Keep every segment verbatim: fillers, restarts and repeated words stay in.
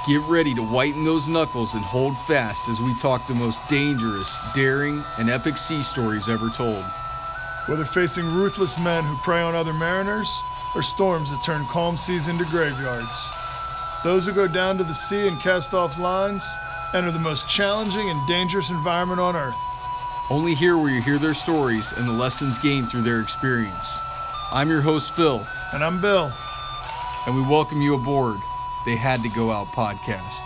Get ready to whiten those knuckles and hold fast as we talk the most dangerous, daring, and epic sea stories ever told. Whether facing ruthless men who prey on other mariners, or storms that turn calm seas into graveyards, those who go down to the sea and cast off lines enter the most challenging and dangerous environment on Earth. Only here will you hear their stories and the lessons gained through their experience. I'm your host, Phil. And I'm Bill. And we welcome you aboard They Had to Go Out podcast.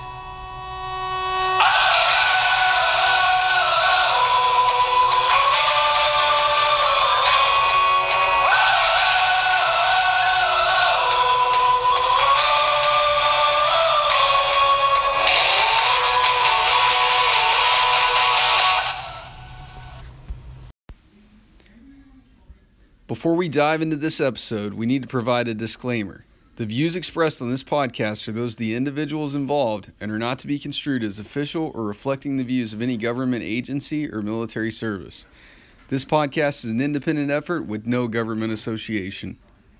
Before we dive into this episode, we need to provide a disclaimer. The views expressed on this podcast are those of the individuals involved and are not to be construed as official or reflecting the views of any government agency or military service. This podcast is an independent effort with no government association.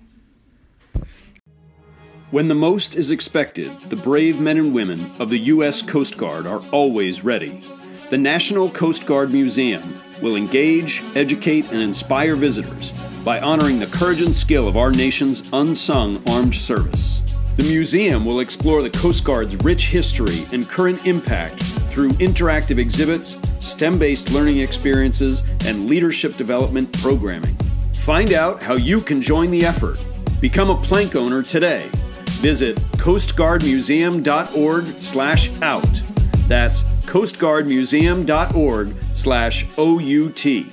When the most is expected, the brave men and women of the U S Coast Guard are always ready. The National Coast Guard Museum will engage, educate, and inspire visitors by honoring the courage and skill of our nation's unsung armed service. The museum will explore the Coast Guard's rich history and current impact through interactive exhibits, STEM-based learning experiences, and leadership development programming. Find out how you can join the effort. Become a plank owner today. Visit coastguardmuseum.org slash out. That's coastguardmuseum.org slash O-U-T.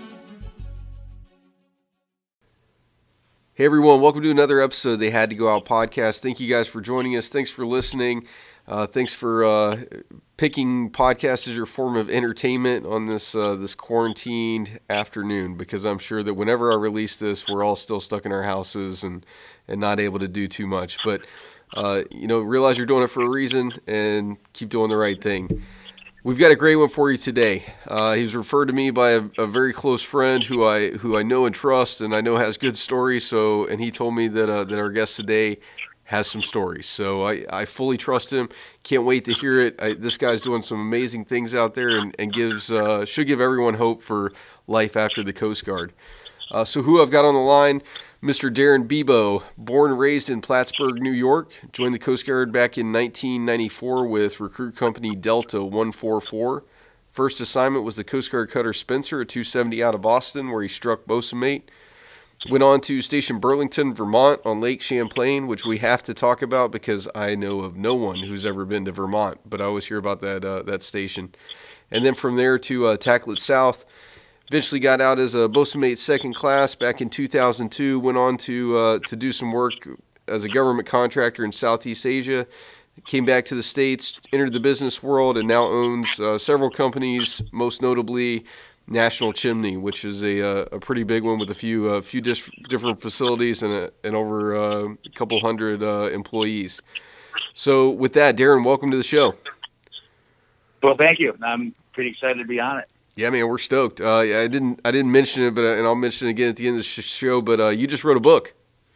Hey everyone, welcome to another episode of They Had to Go Out podcast. Thank you guys for joining us. Thanks for listening. Uh, thanks for uh, picking podcasts as your form of entertainment on this uh, this quarantined afternoon, because I'm sure that whenever I release this, we're all still stuck in our houses and, and not able to do too much. But, uh, you know, realize you're doing it for a reason and keep doing the right thing. We've got a great one for you today. Uh, he was referred to me by a, a very close friend who I who I know and trust, and I know has good stories. So, and he told me that uh, that our guest today has some stories. So I, I fully trust him. Can't wait to hear it. I, this guy's doing some amazing things out there, and, and gives uh, should give everyone hope for life after the Coast Guard. Uh, so who I've got on the line, Mister Darren Bebo, born and raised in Plattsburgh, New York, joined the Coast Guard back in nineteen ninety-four with recruit company Delta one forty-four. First assignment was the Coast Guard cutter Spencer at two seventy out of Boston, where he struck bosun mate. Went on to Station Burlington, Vermont on Lake Champlain, which we have to talk about because I know of no one who's ever been to Vermont, but I always hear about that uh, that station. And then from there to uh, Tacklet South. Eventually got out as a bosun mate second class back in two thousand two. Went on to uh, to do some work as a government contractor in Southeast Asia. Came back to the States, entered the business world, and now owns uh, several companies, most notably National Chimney, which is a uh, a pretty big one with a few uh, few dis- different facilities and a, and over uh, a couple hundred uh, employees. So with that, Darren, welcome to the show. Well, thank you. I'm pretty excited to be on it. Yeah, man, we're stoked. Uh, I didn't, I didn't mention it, but and I'll mention it again at the end of the show. But uh, you just wrote a book.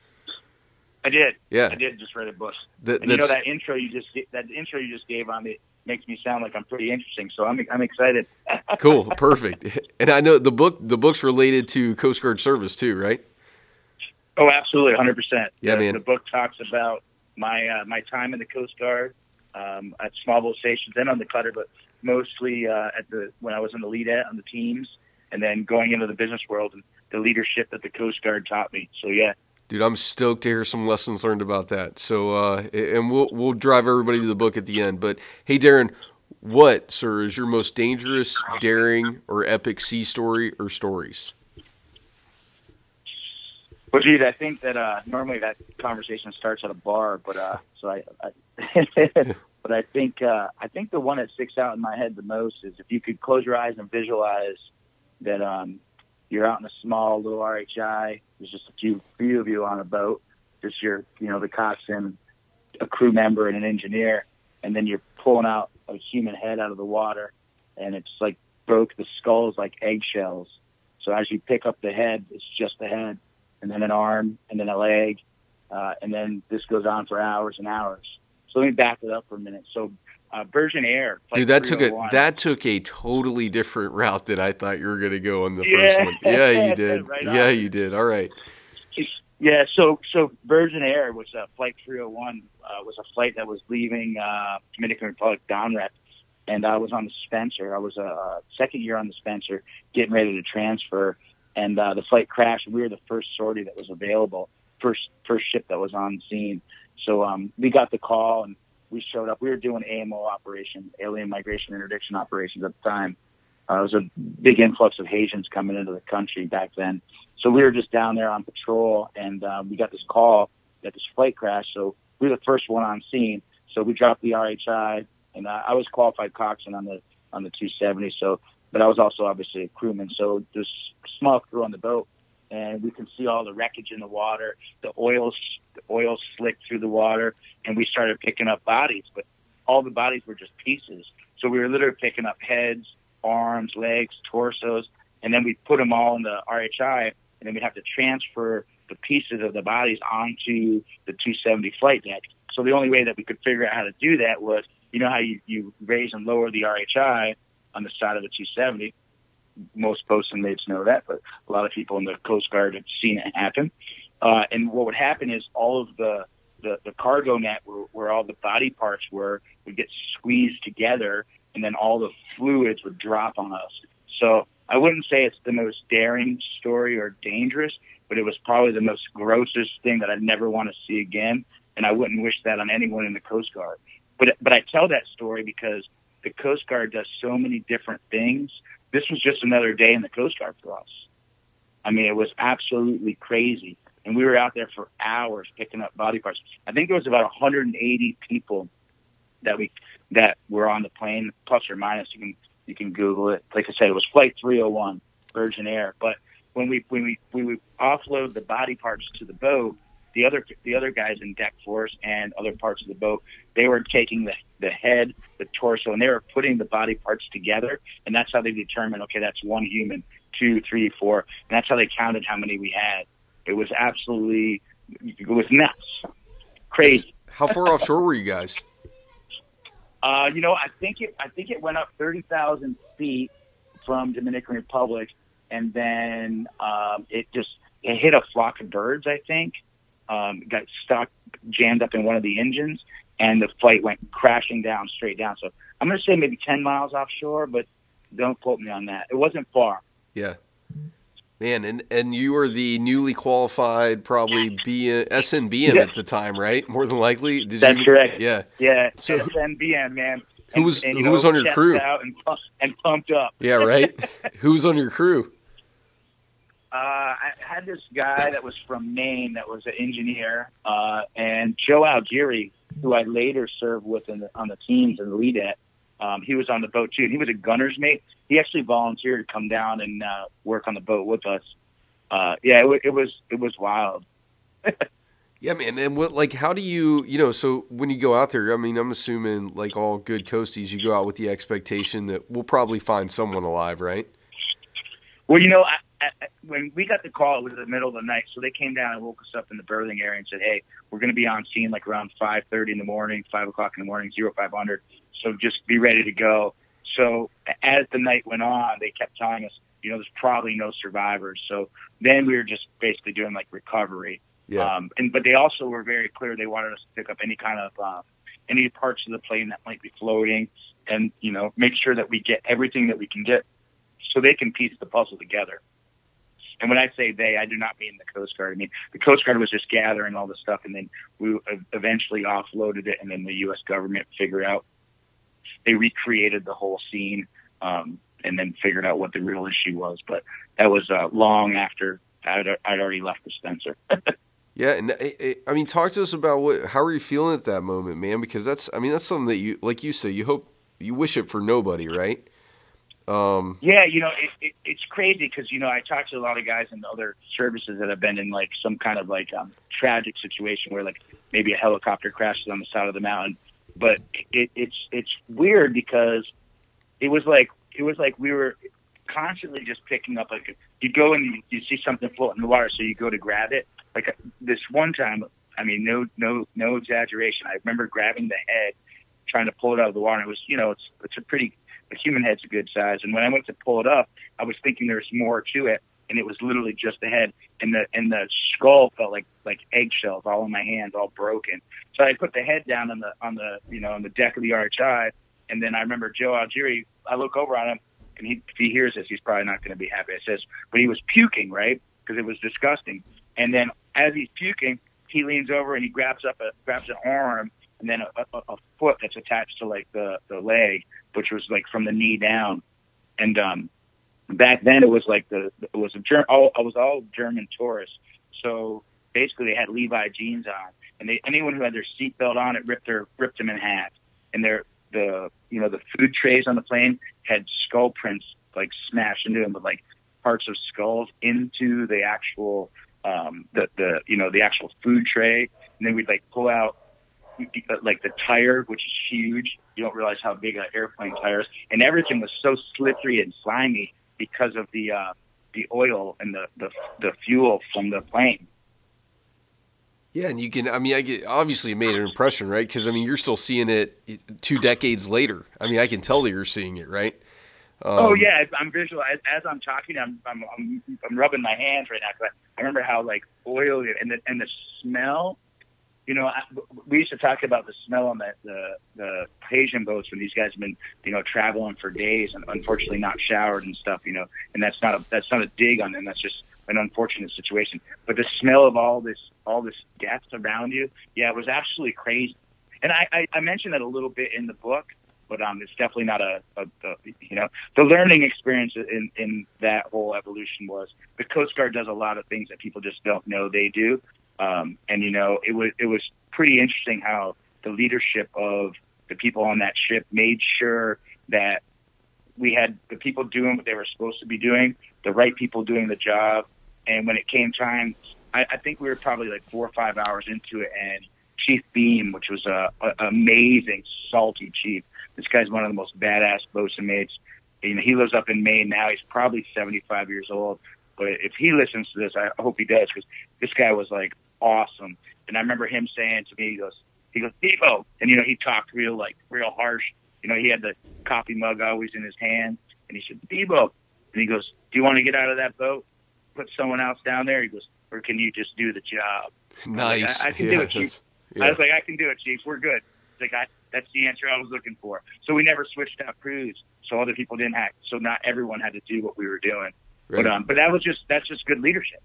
I did. Yeah, I did just write a book. That, and you know that intro you just that intro you just gave on me makes me sound like I'm pretty interesting. So I'm I'm excited. Cool, perfect. And I know the book the book's related to Coast Guard service too, right? Oh, absolutely, one hundred percent. Yeah, the, man. The book talks about my uh, my time in the Coast Guard um, at small boat stations and on the cutter, but mostly uh, at the when I was in the lead-at on the teams, and then going into the business world and the leadership that the Coast Guard taught me. So yeah, dude, I'm stoked to hear some lessons learned about that. So uh, and we'll we'll drive everybody to the book at the end. But hey, Darren, what, sir, is your most dangerous, daring, or epic sea story or stories? Well, geez, I think that uh, normally that conversation starts at a bar, but uh, so I. I But I think uh, I think the one that sticks out in my head the most is if you could close your eyes and visualize that um, you're out in a small little R H I. There's just a few few of you on a boat. Just your, you know, the coxswain, a crew member, and an engineer, and then you're pulling out a human head out of the water, and it's like broke the skulls like eggshells. So as you pick up the head, it's just the head, and then an arm, and then a leg, uh, and then this goes on for hours and hours. So let me back it up for a minute. So uh, Virgin Air, dude, that took a that took a totally different route than I thought you were going to go on the yeah. first one. Yeah, you did. right yeah, on. you did. All right. Yeah, so so Virgin Air was uh, Flight three oh one uh, was a flight that was leaving uh, Dominican Republic downrep, and I was on the Spencer. I was a uh, second year on the Spencer, getting ready to transfer, and uh, the flight crashed. We were the first sortie that was available, first first ship that was on scene. So um, we got the call and we showed up. We were doing A M O operations, alien migration interdiction operations at the time. Uh, it was a big influx of Haitians coming into the country back then. So we were just down there on patrol, and uh, we got this call that this flight crashed. So we were the first one on scene. So we dropped the R H I, and uh, I was qualified coxswain on the on the two seventy. So, but I was also obviously a crewman. So there's a small crew on the boat, and we can see all the wreckage in the water. The oil, the oil slicked through the water, and we started picking up bodies. But all the bodies were just pieces. So we were literally picking up heads, arms, legs, torsos, and then we put them all in the R H I. And then we'd have to transfer the pieces of the bodies onto the two seventy flight deck. So the only way that we could figure out how to do that was, you know how you, you raise and lower the R H I on the side of the two seventy? Most boatswain mates know that, but a lot of people in the Coast Guard have seen it happen. Uh, and what would happen is all of the, the, the cargo net where, where all the body parts were would get squeezed together, and then all the fluids would drop on us. So I wouldn't say it's the most daring story or dangerous, but it was probably the most grossest thing that I'd never want to see again. And I wouldn't wish that on anyone in the Coast Guard. But, but I tell that story because the Coast Guard does so many different things. This was just another day in the Coast Guard for us. I mean, it was absolutely crazy. And we were out there for hours picking up body parts. I think there was about one hundred eighty people that we, that were on the plane, plus or minus. You can, You can Google it. Like I said, it was Flight three oh one, Virgin Air. But when we when we we would offload the body parts to the boat, the other the other guys in deck force and other parts of the boat, they were taking the the head, the torso, and they were putting the body parts together. And that's how they determined, okay, that's one human, two, three, four, and that's how they counted how many we had. It was absolutely, it was nuts, crazy. It's, how far offshore were you guys? Uh, you know, I think it. I think it went up thirty thousand feet from Dominican Republic, and then um, it just it hit a flock of birds. I think um, got stuck, jammed up in one of the engines, and the flight went crashing down, straight down. So I'm going to say maybe ten miles offshore, but don't quote me on that. It wasn't far. Yeah, man, and and you were the newly qualified, probably B S N B M yeah. at the time, right? More than likely. Did That's you, correct. Yeah, yeah. So S N B M, man. Who and, was and, who know, was on your crew? Out and, and pumped up. Yeah, right. Who was on your crew? Uh, I had this guy that was from Maine that was an engineer, uh, and Joe Algieri, who I later served with in the, on the teams in the lead-at. Um, he was on the boat too, and he was a gunner's mate. He actually volunteered to come down and uh, work on the boat with us. Uh, yeah, it, it was it was wild. Yeah, man. And what, like, how do you, you know, so when you go out there, I mean, I'm assuming, like all good coasties, you go out with the expectation that we'll probably find someone alive, right? Well, you know, I, I, when we got the call, it was in the middle of the night, so they came down and woke us up in the berthing area and said, hey, we're going to be on scene like around five thirty in the morning, five o'clock in the morning, zero five hundred, so just be ready to go. So as the night went on, they kept telling us, you know, there's probably no survivors. So then we were just basically doing like recovery. Yeah. Um, and, but they also were very clear. They wanted us to pick up any kind of, uh, any parts of the plane that might be floating and, you know, make sure that we get everything that we can get so they can piece the puzzle together. And when I say they, I do not mean the Coast Guard. I mean, the Coast Guard was just gathering all the stuff, and then we eventually offloaded it, and then the U S government figured out, they recreated the whole scene, um, and then figured out what the real issue was. But that was uh, long after I'd, I'd already left the Spencer. Yeah, and I mean, talk to us about what. How are you feeling at that moment, man? Because that's, I mean, that's something that you, like you say, you hope, you wish it for nobody, right? Um, yeah, you know, it, it, it's crazy because, you know, I talk to a lot of guys in other services that have been in like some kind of like um, tragic situation where like maybe a helicopter crashes on the side of the mountain, but it, it's it's weird because it was like it was like we were constantly just picking up, like you go and you, you see something floating in the water, so you go to grab it. Like this one time, I mean, no, no, no exaggeration. I remember grabbing the head, trying to pull it out of the water. And it was, you know, it's it's a pretty, a human head's a good size. And when I went to pull it up, I was thinking there was more to it, and it was literally just the head. And the and the skull felt like like eggshells all in my hands, all broken. So I put the head down on the on the you know on the deck of the R H I, and then I remember Joe Algieri. I look over on him, and he, if he hears this, he's probably not going to be happy. It says, but he was puking, right? Because it was disgusting. And then as he's puking, he leans over and he grabs up a grabs an arm and then a, a, a foot that's attached to like the the leg, which was like from the knee down. And um, back then it was like the it was a German. All, I was all German tourists, so basically they had Levi jeans on, and they anyone who had their seatbelt on, it ripped their ripped them in half. And their the you know the food trays on the plane had skull prints like smashed into them with like parts of skulls into the actual um the the you know the actual food tray. And then we'd like pull out like the tire, which is huge. You don't realize how big an airplane tire is, and everything was so slippery and slimy because of the uh the oil and the the, the fuel from the plane. Yeah, and you can, I mean, I get, obviously it made an impression, right? Because, I mean, you're still seeing it two decades later. I mean, I can tell that you're seeing it, right? Um, oh, yeah, I'm visual. As, as I'm talking, I'm, I'm I'm I'm rubbing my hands right now. But I remember how, like, oily and the, and the smell, you know, I, we used to talk about the smell on the, the, the Asian boats when these guys have been, you know, traveling for days and unfortunately not showered and stuff, you know, and that's not a, that's not a dig on them. That's just an unfortunate situation. But the smell of all this, all this death around you, yeah, it was absolutely crazy. And I, I, I mentioned it a little bit in the book, but um, it's definitely not a, a, a, you know, the learning experience in, in that whole evolution was the Coast Guard does a lot of things that people just don't know they do. Um, and, you know, it was, it was pretty interesting how the leadership of the people on that ship made sure that we had the people doing what they were supposed to be doing, the right people doing the job. And when it came time, I, I think we were probably like four or five hours into it, and Chief Beam, which was a, a amazing, salty chief. This guy's one of the most badass bosun mates. You know, he lives up in Maine now. He's probably seventy-five years old. But if he listens to this, I hope he does, because this guy was like awesome. And I remember him saying to me, he goes, he goes, Devo. And, you know, he talked real, like, real harsh. You know, he had the coffee mug always in his hand. And he said, Devo. And he goes, do you want to get out of that boat? Put someone else down there? He goes, or can you just do the job? Nice. I, I can yeah, do it, Chief. Yeah. I was like, I can do it, Chief. We're good. Like, I, that's the answer I was looking for. So we never switched out crews, so other people didn't have. So not everyone had to do what we were doing. Right. But um, but that was just that's just good leadership.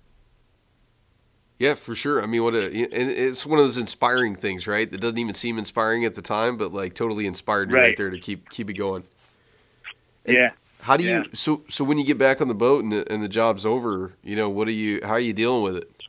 Yeah, for sure. I mean, what a and it's one of those inspiring things, right? That doesn't even seem inspiring at the time, but like totally inspired you right, right there to keep keep it going. And yeah. How do yeah. you so so when you get back on the boat and the, and the job's over, you know, what are you how are you dealing with it?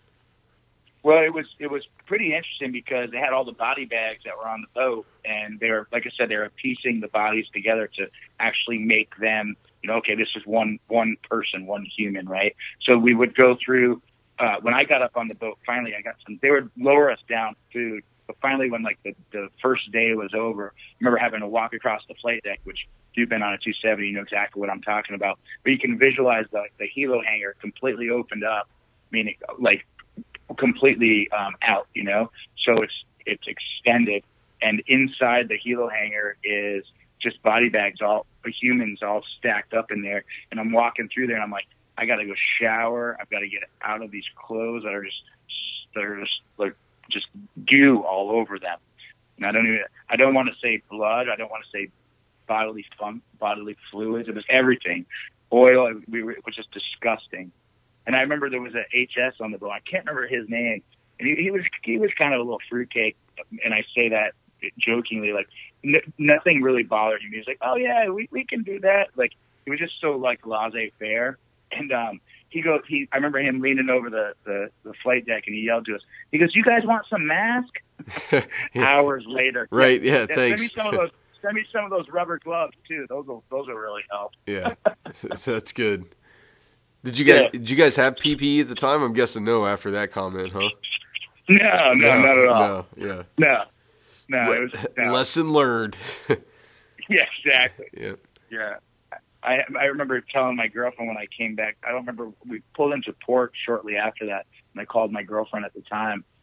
Well, it was it was pretty interesting because they had all the body bags that were on the boat, and they were, like I said, they were piecing the bodies together to actually make them, you know, okay, this is one one person, one human, right? So we would go through. Uh, when I got up on the boat, finally, I got some. They would lower us down food, but finally, when like the, the first day was over, I remember having to walk across the flight deck, which if you've been on a two seventy, you know exactly what I'm talking about. But you can visualize the the helo hangar completely opened up, meaning like completely um, out, you know. So it's it's extended, and inside the helo hangar is just body bags, all humans all stacked up in there. And I'm walking through there, and I'm like, I got to go shower. I've got to get out of these clothes that are just, they're just like just goo all over them. And I don't even, I don't want to say blood. I don't want to say bodily fun, bodily fluids. It was everything. Oil. We were, it was just disgusting. And I remember there was an H S on the boat. I can't remember his name. And he, he was, he was kind of a little fruitcake. And I say that jokingly, like n- nothing really bothered him. He was like, oh yeah, we, we can do that. Like, he was just so like laissez-faire. And um, he goes, he, I remember him leaning over the, the, the flight deck, and he yelled to us. He goes, "You guys want some mask?" yeah. Hours later, right? Yeah, yeah, thanks. Send me some of those. Send me some of those rubber gloves too. Those will, those will really help. Yeah, that's good. Did you guys, yeah. did you guys have P P E at the time? I'm guessing no. After that comment, huh? No, no, no not at all. No, yeah, no, no. It was, no. Lesson learned. yeah, exactly. Yeah, yeah. I I remember telling my girlfriend when I came back. I don't remember. We pulled into port shortly after that, and I called my girlfriend at the time,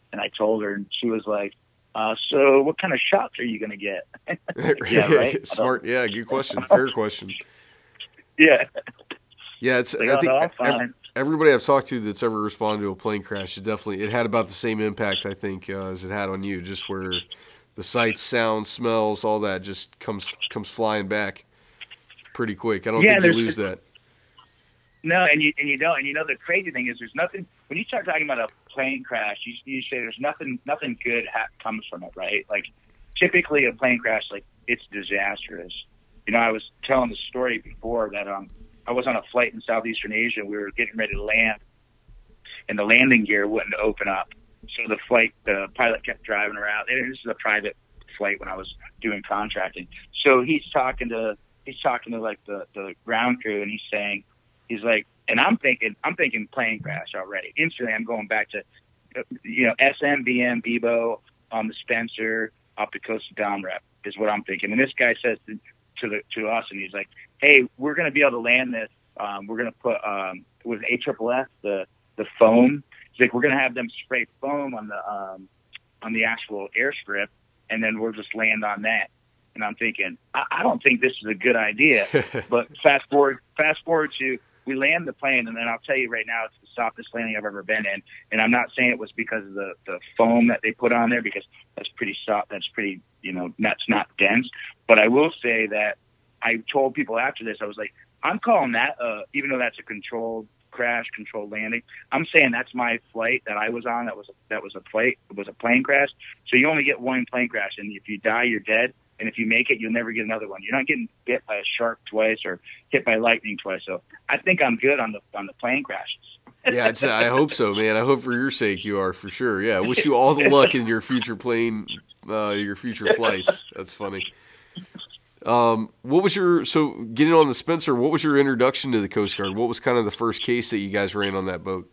And I told her, and she was like, uh, so what kind of shots are you going to get? Yeah, right. Smart. Yeah. Good question. Fair question. Yeah. Yeah. It's, like, I oh, think no, every, everybody I've talked to that's ever responded to a plane crash, it definitely, it had about the same impact, I think, uh, as it had on you, just where the sights, sounds, smells, all that just comes, comes flying back pretty quick. I don't yeah, think you lose that. No, and you and you don't. And you know the crazy thing is, there's nothing when you start talking about a plane crash. You, you say there's nothing nothing good ha- comes from it, right? Like typically a plane crash, like it's disastrous. You know, I was telling the story before that um I was on a flight in Southeastern Asia. We were getting ready to land, and the landing gear wouldn't open up. So the flight, the pilot kept driving around. And this is a private flight when I was doing contracting. So he's talking to he's talking to like the the ground crew, and he's saying. He's like, and I'm thinking, I'm thinking plane crash already. Instantly, I'm going back to, you know, S M, B M, Bebo, on the Spencer, up the coast of Dom Rep is what I'm thinking. And this guy says to, to the to us, and he's like, hey, we're going to be able to land this. Um, we're going to put um, with A Triple F the the foam. He's like, we're going to have them spray foam on the um, on the actual airstrip, and then we'll just land on that. And I'm thinking, I, I don't think this is a good idea. But fast forward, fast forward to. We land the plane, and then I'll tell you right now, it's the softest landing I've ever been in. And I'm not saying it was because of the, the foam that they put on there, because that's pretty soft. That's pretty, you know, that's not dense. But I will say that I told people after this, I was like, I'm calling that, uh, even though that's a controlled crash, controlled landing, I'm saying that's my flight that I was on. That was a, that was a flight. It was a plane crash. So you only get one plane crash, and if you die, you're dead. And if you make it, you'll never get another one. You're not getting hit by a shark twice or hit by lightning twice. So I think I'm good on the on the plane crashes. Yeah, it's, I hope so, man. I hope for your sake you are, for sure. Yeah, I wish you all the luck in your future plane, uh, your future flights. That's funny. Um, what was your so getting on the Spencer? What was your introduction to the Coast Guard? What was kind of the first case that you guys ran on that boat?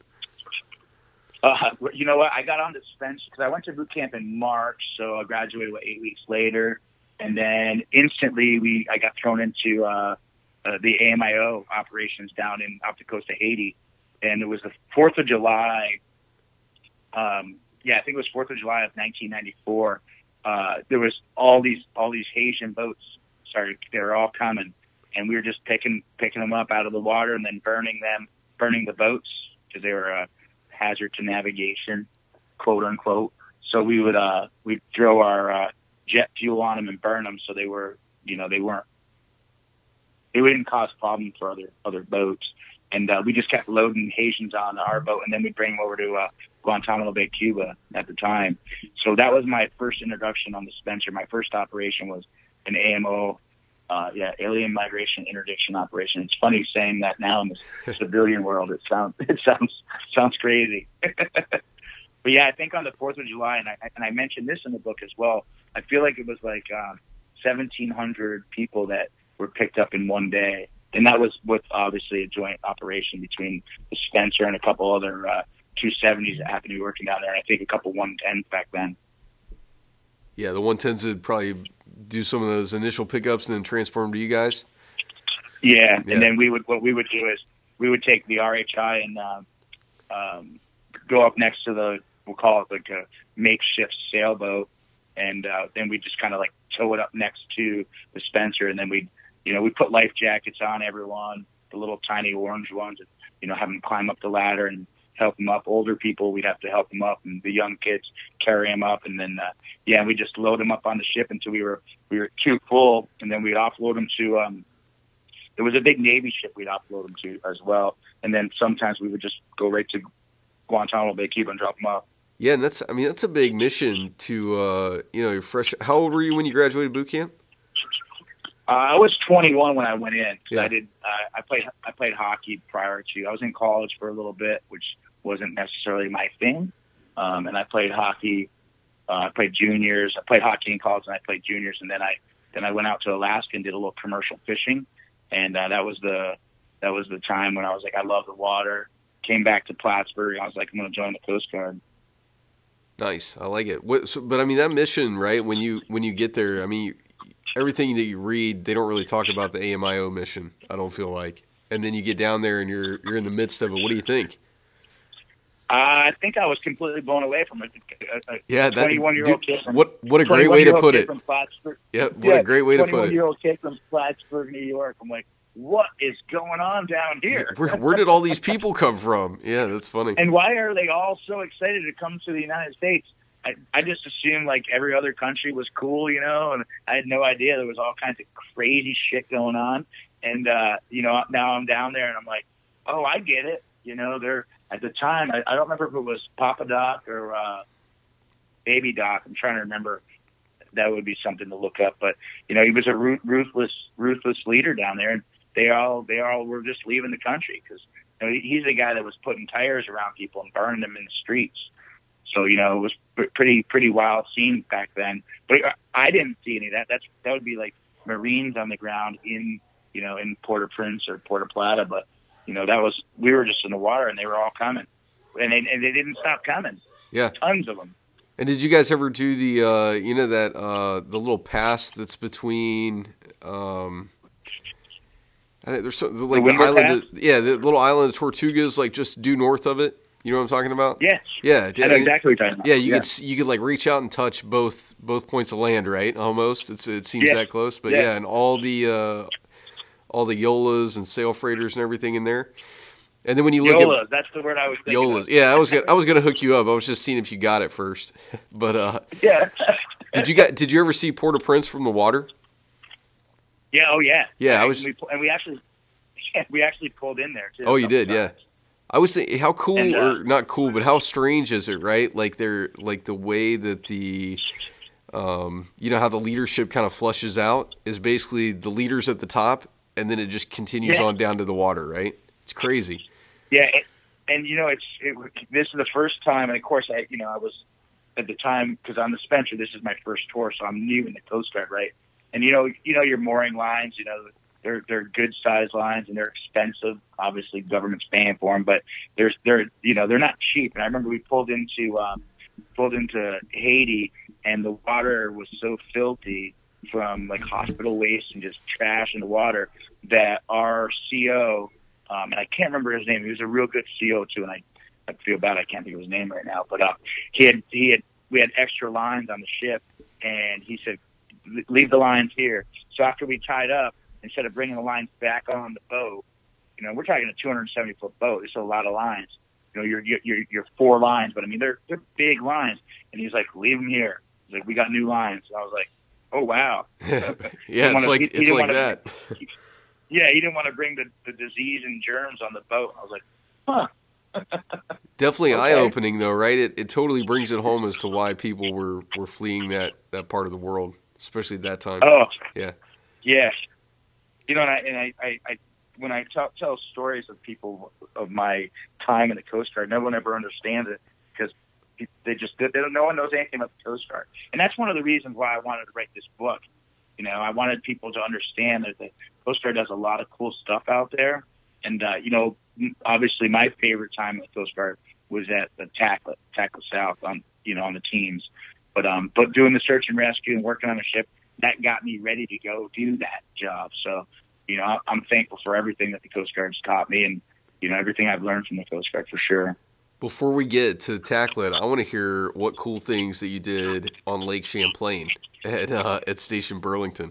Uh, you know what? I got on the Spencer because I went to boot camp in March, so I graduated what, eight weeks later. And then instantly, we I got thrown into uh, uh, the A M I O operations down in off the coast of Haiti, and it was the Fourth of July. Um, yeah, I think it was Fourth of July of nineteen ninety-four. Uh, there was all these all these Haitian boats started. They were all coming, and we were just picking picking them up out of the water and then burning them, burning the boats because they were a hazard to navigation, quote unquote. So we would uh, we'd throw our uh, jet fuel on them and burn them, so they were, you know, they weren't, they didn't cause problems for other other boats. And uh, we just kept loading Haitians on our boat, and then we'd bring them over to uh, Guantanamo Bay, Cuba at the time. So that was my first introduction on the Spencer. My first operation was an A M O, uh, yeah, alien migration interdiction operation. It's funny saying that now in the civilian world. It sounds it sounds sounds crazy. But yeah, I think on the Fourth of July, and I and I mentioned this in the book as well. I feel like it was like um, seventeen hundred people that were picked up in one day, and that was with obviously a joint operation between the Spencer and a couple other uh, two seventies that happened to be working down there, and I think a couple one tens back then. Yeah, the one tens would probably do some of those initial pickups and then transport them to you guys. Yeah, yeah. And then we would what we would do is we would take the R H I and uh, um, go up next to the, we'll call it like a makeshift sailboat. And uh, then we just kind of like tow it up next to the Spencer, and then we, you know, we put life jackets on everyone, the little tiny orange ones, and, you know, have them climb up the ladder and help them up. Older people, we'd have to help them up, and the young kids carry them up, and then uh, yeah, we just load them up on the ship until we were we were too full, and then we'd offload them to. Um, there was a big Navy ship we'd offload them to as well, and then sometimes we would just go right to Guantanamo Bay, Cuba, and drop them off. Yeah, and that's, I mean, that's a big mission to, uh, you know, you're fresh. How old were you when you graduated boot camp? Uh, I was twenty-one when I went in. Yeah. I did. Uh, I played. I played hockey prior to. I was in college for a little bit, which wasn't necessarily my thing. Um, and I played hockey. Uh, I played juniors. I played hockey in college, and I played juniors. And then I then I went out to Alaska and did a little commercial fishing. And uh, that was the that was the time when I was like, I love the water. Came back to Plattsburgh. I was like, I'm going to join the Coast Guard. Nice, I like it. What, so, but I mean, that mission, right? When you when you get there, I mean, you, everything that you read, they don't really talk about the A M I O mission. I don't feel like, and then you get down there and you're you're in the midst of it. What do you think? I think I was completely blown away from it. A, a Yeah, that twenty-one-year-old dude, kid. From, what what a great way to put it. From Plattsburgh. Yeah, what yeah, a great way to put it. twenty-one-year-old kid from Plattsburgh, New York. I'm like, what is going on down here? Where, where did all these people come from? Yeah, that's funny. And why are they all so excited to come to the United States? I, I just assumed like every other country was cool, you know, and I had no idea there was all kinds of crazy shit going on. And, uh, you know, now I'm down there and I'm like, oh, I get it. You know, they're at the time, I, I don't remember if it was Papa Doc or uh, Baby Doc. I'm trying to remember. That would be something to look up. But, you know, he was a ruthless, ruthless leader down there. And they all, they all were just leaving the country because, you know, he's the guy that was putting tires around people and burning them in the streets. So, you know, it was pretty, pretty wild scene back then. But I didn't see any of that. That's, that would be like Marines on the ground in, you know, in Port-au-Prince or Puerto Plata. But, you know, that was, we were just in the water and they were all coming. And they, and they didn't stop coming. Yeah. Tons of them. And did you guys ever do the, uh, you know, that, uh, the little pass that's between, um, I don't, there's some, like the, the island, of, yeah, the little island of Tortugas, like just due north of it. You know what I'm talking about? Yes. Yeah. I know exactly what you're talking about. Yeah, you yeah. could you could like reach out and touch both both points of land, right? Almost. It's it seems yeah. that close, but yeah. yeah, and all the uh, all the Yolas and sail freighters and everything in there. And then when you look Yolas, at that's the word I was thinking Yolas, of. yeah, I was gonna, I was gonna hook you up. I was just seeing if you got it first. But uh, yeah. did you got did you ever see Port-au-Prince from the water? Yeah. Oh yeah. Yeah, and I was, we, and we actually we actually pulled in there too. Oh, you did, yeah. I was thinking, how cool, and, uh, or not cool, but how strange is it, right? Like they're like the way that the, um, you know how the leadership kind of flushes out is basically the leaders at the top, and then it just continues yeah. on down to the water, right? It's crazy. Yeah, and, and you know, it's it, this is the first time, and of course, I you know I was at the time because on the Spencer, this is my first tour, so I'm new in the Coast Guard, right? And you know, you know your mooring lines, you know. They're they're good size lines and they're expensive. Obviously, government's paying for them, but they're they're you know they're not cheap. And I remember we pulled into um, pulled into Haiti, and the water was so filthy from like hospital waste and just trash in the water that our C O um, and I can't remember his name. He was a real good C O too, and I I feel bad I can't think of his name right now. But uh, he had he had we had extra lines on the ship, and he said leave the lines here. So after we tied up, instead of bringing the lines back on the boat, you know, we're talking a two hundred seventy foot boat. It's a lot of lines. You know, you're, you're, you're four lines, but I mean, they're, they're big lines. And he's like, leave them here. He's like, we got new lines. And I was like, oh, wow. yeah, it's wanna, like, he, it's he like wanna, that. He, yeah, he didn't want to bring the, the disease and germs on the boat. I was like, huh. Definitely okay. eye-opening, though, right? It it totally brings it home as to why people were, were fleeing that, that part of the world, especially at that time. Oh, yeah. Yeah. You know, and I, and I, I, I when I tell, tell stories of people of my time in the Coast Guard, no one ever understands it because they just they don't. No one knows anything about the Coast Guard, and that's one of the reasons why I wanted to write this book. You know, I wanted people to understand that the Coast Guard does a lot of cool stuff out there, and uh, you know, obviously my favorite time in the Coast Guard was at the Tackle Tackle South on you know on the teams, but um, but doing the search and rescue and working on the ship. That got me ready to go do that job. So, you know, I'm thankful for everything that the Coast Guard's taught me and, you know, everything I've learned from the Coast Guard for sure. Before we get to Tackle It, I want to hear what cool things that you did on Lake Champlain at, uh, at Station Burlington.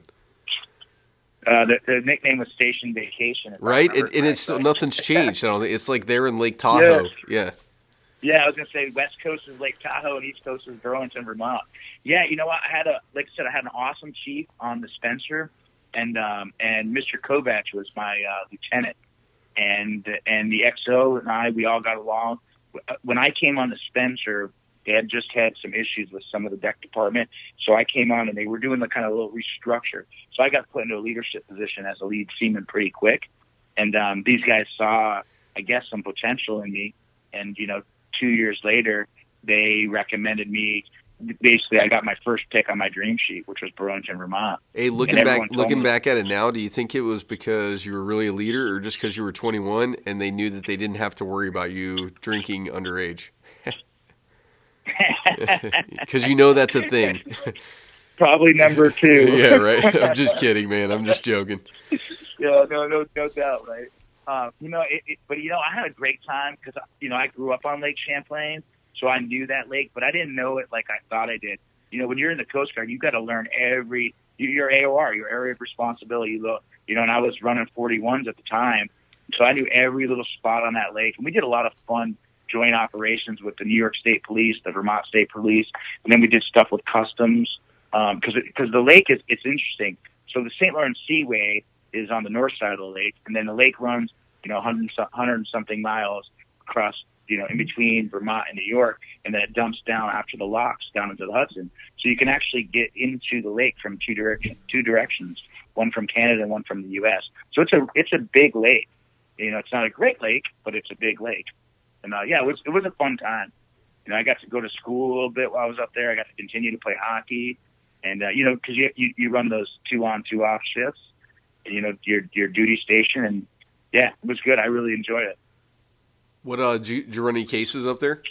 Uh, the, the nickname was Station Vacation. Right? It, and it's still, nothing's changed. I don't think. It's like they're in Lake Tahoe. Yes. Yeah. Yeah, I was going to say West Coast is Lake Tahoe and East Coast is Burlington, Vermont. Yeah, you know what? I had a, like I said, I had an awesome chief on the Spencer, and um, and Mister Kovach was my uh, lieutenant, and and the X O and I, we all got along. When I came on the Spencer, they had just had some issues with some of the deck department, so I came on and they were doing the kind of little restructure. So I got put into a leadership position as a lead seaman pretty quick, and um, these guys saw, I guess, some potential in me, and you know. Two years later, they recommended me. Basically, I got my first pick on my dream sheet, which was Burlington, Vermont. Hey, looking back, looking back at it now, do you think it was because you were really a leader, or just because you were twenty-one and they knew that they didn't have to worry about you drinking underage? Because you know that's a thing. Probably number two. Yeah, right. I'm just kidding, man. I'm just joking. Yeah, no, no, no doubt, right? Uh, you know, it, it, but you know, I had a great time because you know I grew up on Lake Champlain, so I knew that lake, but I didn't know it like I thought I did. You know, when you're in the Coast Guard, you got to learn every your A O R, your area of responsibility. You know, and I was running forty-ones at the time, so I knew every little spot on that lake, and we did a lot of fun joint operations with the New York State Police, the Vermont State Police, and then we did stuff with Customs because um, because the lake is it's interesting. So the Saint Lawrence Seaway is on the north side of the lake, and then the lake runs, you know, one hundred something miles across, you know, in between Vermont and New York, and then it dumps down after the locks down into the Hudson. So you can actually get into the lake from two directions, two directions, one from Canada and one from the U S. So it's a it's a big lake. You know, it's not a great lake, but it's a big lake. And uh, yeah, it was it was a fun time. You know, I got to go to school a little bit while I was up there. I got to continue to play hockey, and uh, you know, because you, you you run those two on two off shifts. You know, your your duty station, and yeah, it was good. I really enjoyed it. What uh, did you, did you run any cases up there?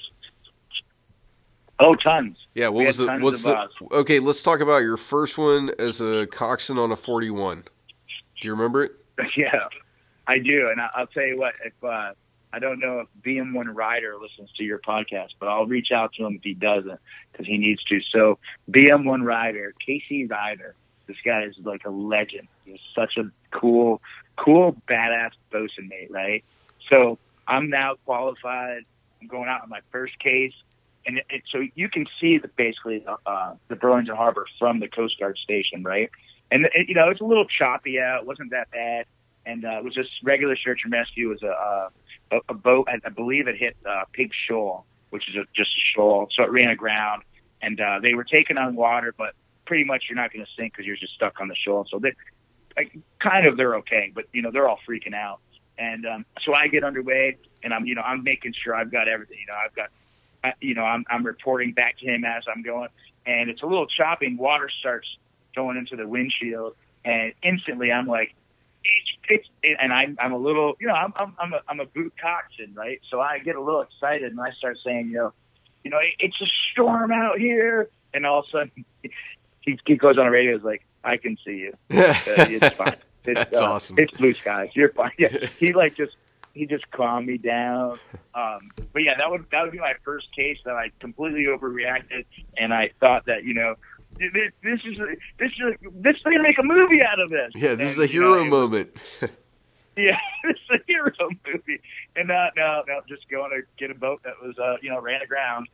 Oh, tons. Yeah, what we was the tons what's of, the uh, okay? Let's talk about your first one as a coxswain on a forty-one. Do you remember it? Yeah, I do, and I, I'll tell you what. If uh, I don't know if B M one Rider listens to your podcast, but I'll reach out to him if he doesn't, because he needs to. So B M one Rider, Casey Ryder. This guy is like a legend. He's such a cool, cool, badass bosun mate, right? So I'm now qualified. I'm going out on my first case. And it, it, so you can see the, basically uh, the Burlington Harbor from the Coast Guard station, right? And, it, you know, it's a little choppy out. It wasn't that bad. And uh, it was just regular search and rescue. It was a, a, a boat. I, I believe it hit uh, Pig Shoal, which is a, just a shoal. So it ran aground. And uh, they were taking on water, but pretty much you're not going to sink because you're just stuck on the shoal. So they, like, kind of they're okay, but you know they're all freaking out. And um, so I get underway, and I'm you know I'm making sure I've got everything. You know I've got, I, you know I'm I'm reporting back to him as I'm going, and it's a little choppy. And water starts going into the windshield, and instantly I'm like, it's, it's and I'm I'm a little you know I'm I'm I'm a, I'm a boot coxswain, right? So I get a little excited, and I start saying, you know, you know it's a storm out here, and all of a sudden. He, he goes on the radio. He's like, "I can see you. Uh, it's fine. It's, That's uh, awesome. It's blue skies. You're fine." Yeah. He like just he just calmed me down. Um, but yeah, that would that would be my first case that I completely overreacted, and I thought that you know this, this is this is this they're gonna make a movie out of this. Yeah, this and, is a hero you know, moment. Was, yeah, this is a hero movie. And uh, no, no, just going to get a boat that was uh, you know ran aground.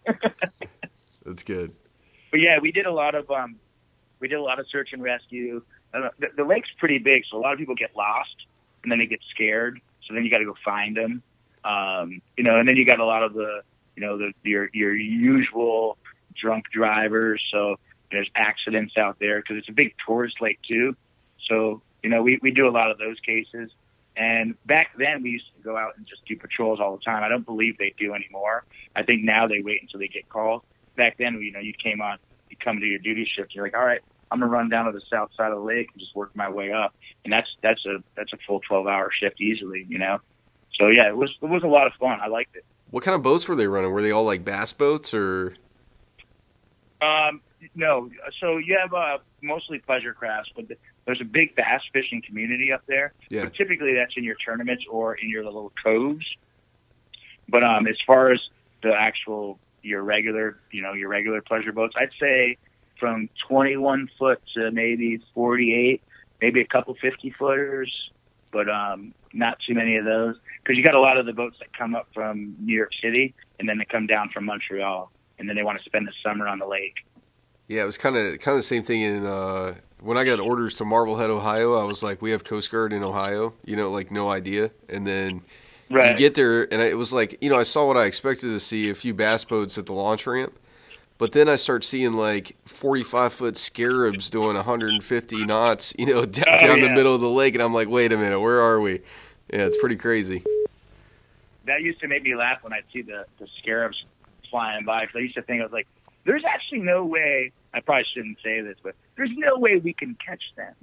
That's good. But yeah, we did a lot of um. We did a lot of search and rescue. Uh, the, the lake's pretty big, so a lot of people get lost, and then they get scared. So then you got to go find them, um, you know. And then you got a lot of the, you know, the your your usual drunk drivers. So there's accidents out there because it's a big tourist lake too. So you know, we we do a lot of those cases. And back then, we used to go out and just do patrols all the time. I don't believe they do anymore. I think now they wait until they get called. Back then, you know, you came on. You come to your duty shift, you're like, all right, I'm gonna run down to the south side of the lake and just work my way up, and that's that's a that's a full twelve hour shift easily, you know. So yeah, it was it was a lot of fun. I liked it. What kind of boats were they running? Were they all like bass boats or? Um, no. So you have uh, mostly pleasure crafts, but there's a big bass fishing community up there. Yeah. But typically that's in your tournaments or in your little coves. But um, as far as the actual your regular, you know, your regular pleasure boats, I'd say from twenty-one foot to maybe forty-eight, maybe a couple fifty footers, but um, not too many of those because you got a lot of the boats that come up from New York City and then they come down from Montreal and then they want to spend the summer on the lake. Yeah, it was kind of kind of the same thing in uh, when I got orders to Marblehead, Ohio. I was like, we have Coast Guard in Ohio, you know, like no idea, and then. Right. You get there, and it was like, you know, I saw what I expected to see, a few bass boats at the launch ramp. But then I start seeing, like, forty-five foot scarabs doing one hundred fifty knots, you know, down, oh, down yeah. the middle of the lake. And I'm like, wait a minute, where are we? Yeah, it's pretty crazy. That used to make me laugh when I'd see the, the scarabs flying by. Because I used to think, I was like, there's actually no way, I probably shouldn't say this, but there's no way we can catch them.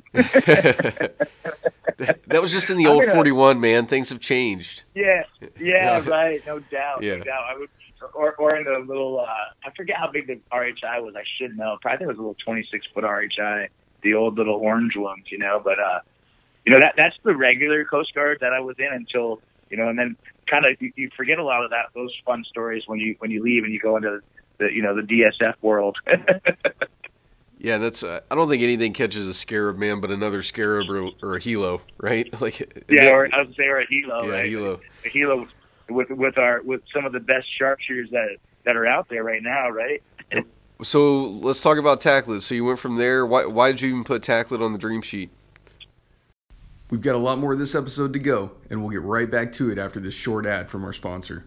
that, that was just in the old gonna, forty-one, man. Things have changed. Yeah, yeah, right, no doubt, yeah. no doubt. I would, or, or in the little, uh, I forget how big the R H I was. I should know. Probably think it was a little twenty-six foot R H I, the old little orange ones, you know. But uh, you know, that that's the regular Coast Guard that I was in until, you know, and then kind of you, you forget a lot of that, those fun stories when you when you leave and you go into the, you know, the D S F world. Yeah, that's. Uh, I don't think anything catches a scarab, man, but another scarab or, or a helo, right? Like yeah, that, or I would say or a helo, yeah, right? helo. A helo with with our with some of the best sharpshooters that that are out there right now, right? So let's talk about Tacklet. So you went from there. Why why did you even put Tacklet on the dream sheet? We've got a lot more of this episode to go, and we'll get right back to it after this short ad from our sponsor.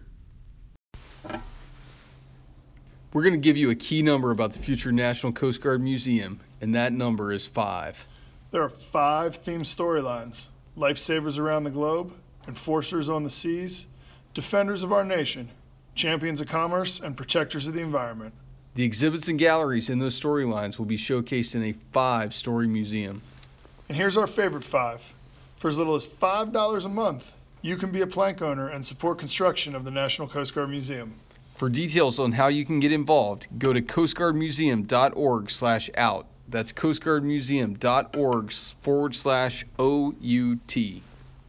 We're going to give you a key number about the future National Coast Guard Museum, and that number is five. There are five themed storylines: lifesavers around the globe, enforcers on the seas, defenders of our nation, champions of commerce, and protectors of the environment. The exhibits and galleries in those storylines will be showcased in a five-story museum. And here's our favorite five. For as little as five dollars a month, you can be a plank owner and support construction of the National Coast Guard Museum. For details on how you can get involved, go to coastguardmuseum.org slash out. That's coastguardmuseum.org forward slash O-U-T.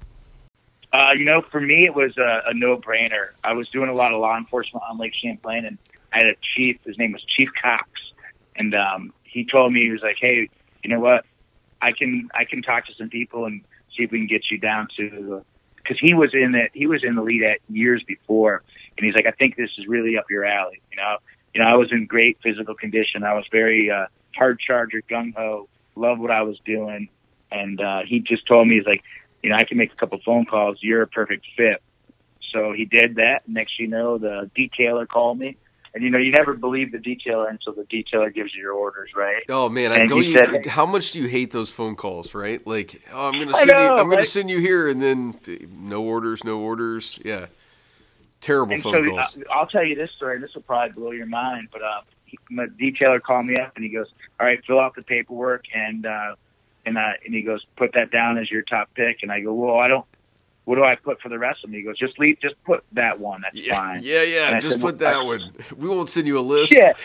Uh, you know, for me, it was a, a no-brainer. I was doing a lot of law enforcement on Lake Champlain, and I had a chief. His name was Chief Cox, and um, he told me, he was like, "Hey, you know what? I can I can talk to some people and see if we can get you down to." Because he was in it, he was in the lead at years before, and he's like, "I think this is really up your alley." You know, you know, I was in great physical condition. I was very uh, hard charger, gung ho, loved what I was doing, and uh, he just told me, he's like, "You know, I can make a couple phone calls. You're a perfect fit." So he did that. Next, you know, the detailer called me. And, you know, you never believe the detailer until the detailer gives you your orders, right? Oh, man, I and don't he you, said, how much do you hate those phone calls, right? Like, oh, I'm going to I send know, you I'm going right? to send you here, and then no orders, no orders. Yeah. Terrible and phone so calls. Uh, I'll tell you this story, and this will probably blow your mind, but uh, he, my detailer called me up, and he goes, "All right, fill out the paperwork," and uh, and, uh, and he goes, "Put that down as your top pick." And I go, "Well, I don't, what do I put for the rest of them?" He goes, "Just leave, just put that one. That's Yeah, fine." yeah, yeah. And I Just said, put "Well, that I- one. We won't send you a list. Yeah.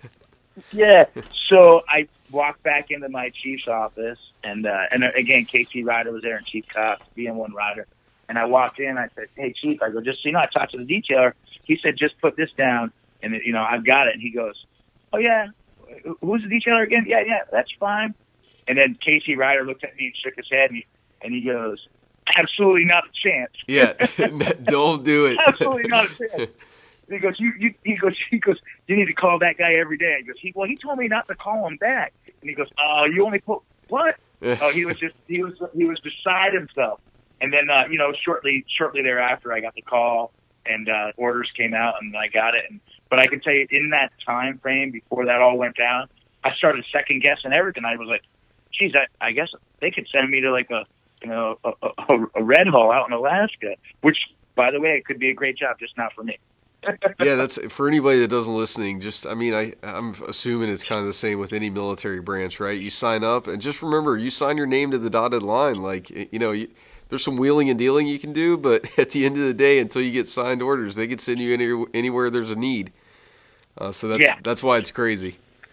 Yeah. So I walked back into my chief's office, and uh, and uh, again, K C Ryder was there, and Chief Cox, B M one Ryder. And I walked in. I said, "Hey, Chief," I go, "just so you know, I talked to the detailer. He said, just put this down, and you know, I've got it." And he goes, "Oh yeah, who's the detailer again?" "Yeah, yeah, that's fine." And then K C Ryder looked at me and shook his head, and he, and he goes, "Absolutely not a chance." Yeah. Don't do it. Absolutely not a chance. He goes, you, you, he goes, he goes, "You need to call that guy every day." He goes, he, well, he told me not to call him back. And he goes, "Oh, you only put what?" Oh, he was just, he was, he was beside himself. And then, uh, you know, shortly, shortly thereafter, I got the call, and uh, orders came out, and I got it. And but I can tell you, in that time frame before that all went down, I started second guessing everything. I was like, "Geez, I, I guess they could send me to like a, you know, a, a, a red hall out in Alaska," which, by the way, it could be a great job, just not for me. Yeah, that's for anybody that doesn't listening. Just, I mean, I, I'm assuming it's kind of the same with any military branch, right? You sign up, and just remember, you sign your name to the dotted line. Like, you know, you, there's some wheeling and dealing you can do, but at the end of the day, until you get signed orders, they can send you any, anywhere there's a need. Uh, so that's Yeah. that's why it's crazy.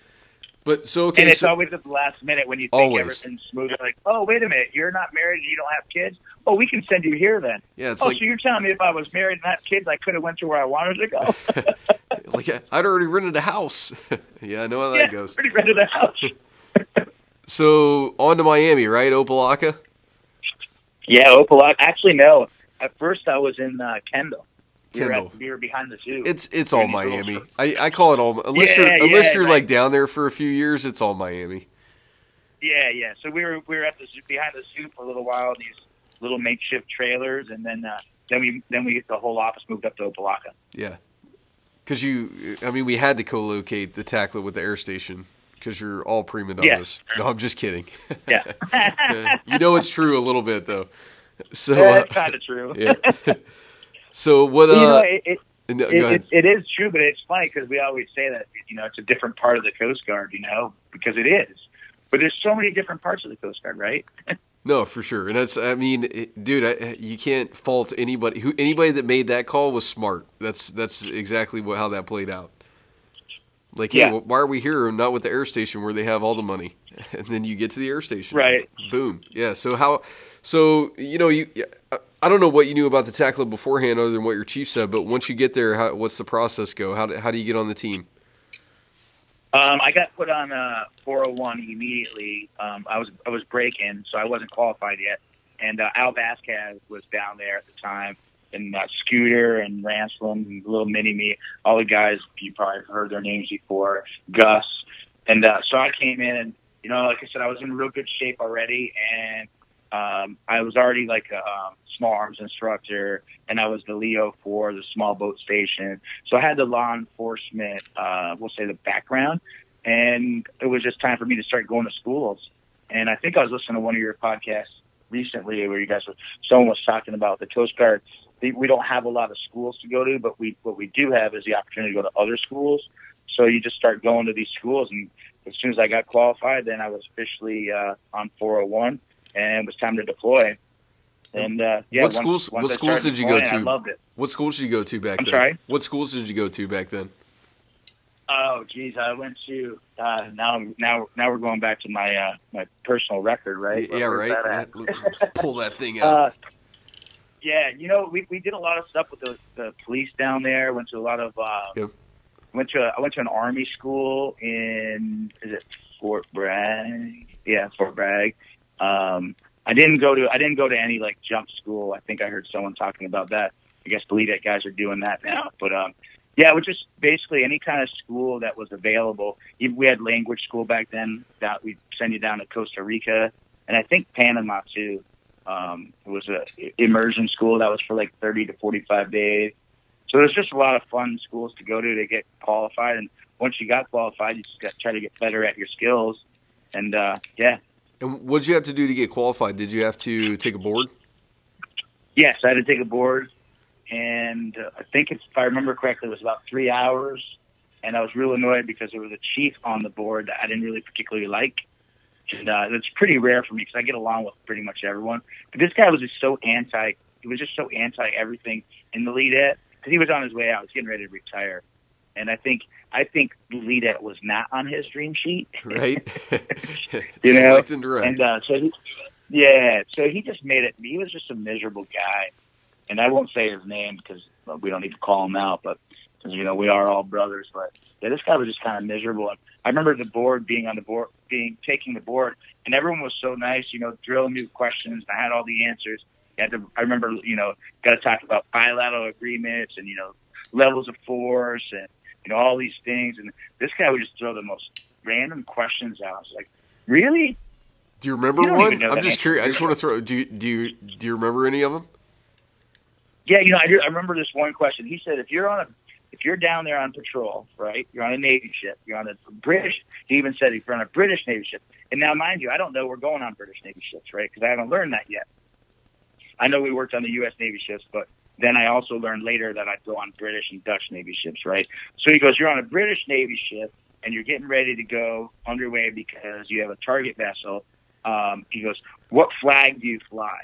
But so okay, And it's so, always at the last minute when you think Always. everything's smooth. They're like, "Oh, wait a minute, you're not married and you don't have kids? Oh, we can send you here then." yeah, it's Oh, like so you're telling me if I was married and had kids, I could have went to where I wanted to go? like I'd already rented a house. Yeah, I know how that Yeah, goes. pretty ready to the house. So on to Miami, right? Opelika. Yeah, Opelika. Actually, no. At first, I was in uh, Kendall. We were, Kendall. at, we were behind the zoo. It's it's all These little Miami. stores. I, I call it all unless Yeah, you're unless yeah, you're right. like down there for a few years. It's all Miami. Yeah, yeah. So we were we were at the zoo, behind the zoo for a little while, these little makeshift trailers, and then uh, then we then we the whole office moved up to Opelika. Yeah, because you, I mean, we had to co-locate the Tacklet with the air station because you're all prima donnas. No, I'm just kidding. Yeah, Yeah. You know it's true a little bit though. So that's uh, kind of true. yeah. So what? Uh, you know, it, it, no, it, go ahead. it, it is true, but it's funny because we always say that, you know, it's a different part of the Coast Guard, you know, because it is. But there's so many different parts of the Coast Guard, right? No, for sure, and that's. I mean, it, dude, I, you can't fault anybody. Who anybody that made that call was smart. That's that's exactly what how that played out. Like, hey, Yeah. wh- why are we here and not with the air station where they have all the money? And then you get to the air station, Right. Boom. Yeah. So how? So, you know, you I don't know what you knew about the T A C Club beforehand other than what your chief said, but once you get there, how, what's the process go? How do, how do you get on the team? Um, I got put on uh, four oh one immediately. Um, I was I was breaking, so I wasn't qualified yet. And uh, Al Vasquez was down there at the time, and uh, Scooter and Ransom, and Little Mini Me, all the guys you probably heard their names before, Gus. And uh, so I came in, and you know, like I said, I was in real good shape already, and um, I was already like a um, small arms instructor, and I was the Leo for the small boat station. So I had the law enforcement, uh, we'll say the background, and it was just time for me to start going to schools. And I think I was listening to one of your podcasts recently where you guys were, someone was talking about the Coast Guard. We don't have a lot of schools to go to, but we, what we do have is the opportunity to go to other schools. So you just start going to these schools, and as soon as I got qualified, then I was officially uh, on four oh one, and it was time to deploy. And uh, yeah, what once, schools? once what I schools did you go deploying, to? I loved it. What schools did you go to back I'm then? sorry? What schools did you go to back then? Oh, geez, I went to uh, now. Now, now we're going back to my uh, my personal record, right? Yeah, Where's right. that Yeah, at? let's pull that thing out. Uh, yeah, you know, we we did a lot of stuff with the, the police down there. Went to a lot of. Uh, Yep. Went to a, I went to an Army school in is it Fort Bragg? Yeah, Fort Bragg. Um, I didn't go to I didn't go to any like jump school. I think I heard someone talking about that. I guess Believe It guys are doing that now. But um, yeah, it was just basically any kind of school that was available. Even we had language school back then. That we'd send you down to Costa Rica, and I think Panama too. Um, it was a immersion school that was for like thirty to forty-five days. So there's just a lot of fun schools to go to to get qualified. And once you got qualified, you just got to try to get better at your skills. And, uh, yeah. And what did you have to do to get qualified? Did you have to take a board? Yes, I had to take a board. And uh, I think, it's, if I remember correctly, it was about three hours. And I was real annoyed because there was a chief on the board that I didn't really particularly like. And uh, it's pretty rare for me because I get along with pretty much everyone. But this guy was just so anti. He was just so anti everything in the lead-it. Because he was on his way out, he was getting ready to retire, and I think I think lead-it was not on his dream sheet, right? you know, Select and direct. And uh, so he, yeah, so he just made it. He was just a miserable guy, and I won't say his name because well, we don't need to call him out, but because you know we are all brothers. But yeah, this guy was just kind of miserable. And I remember the board being on the board, being taking the board, and everyone was so nice, you know, drilling me with questions. And I had all the answers. Had to, I remember, you know, got to talk about bilateral agreements and, you know, levels of force and, you know, all these things. And this guy would just throw the most random questions out. I was like, really? Do you remember You don't even one? know I'm that just answer. curious. I just want to throw. Do you, do you do you remember any of them? Yeah, you know, I, do, I remember this one question. He said, if you're on a, if you're down there on patrol, right, you're on a Navy ship, you're on a British, he even said if you're on a British Navy ship. And now, mind you, I don't know we're going on British Navy ships, right, because I haven't learned that yet. I know we worked on the U S Navy ships, but then I also learned later that I'd go on British and Dutch Navy ships, right? So he goes, you're on a British Navy ship, and you're getting ready to go underway because you have a target vessel. Um, he goes, what flag do you fly?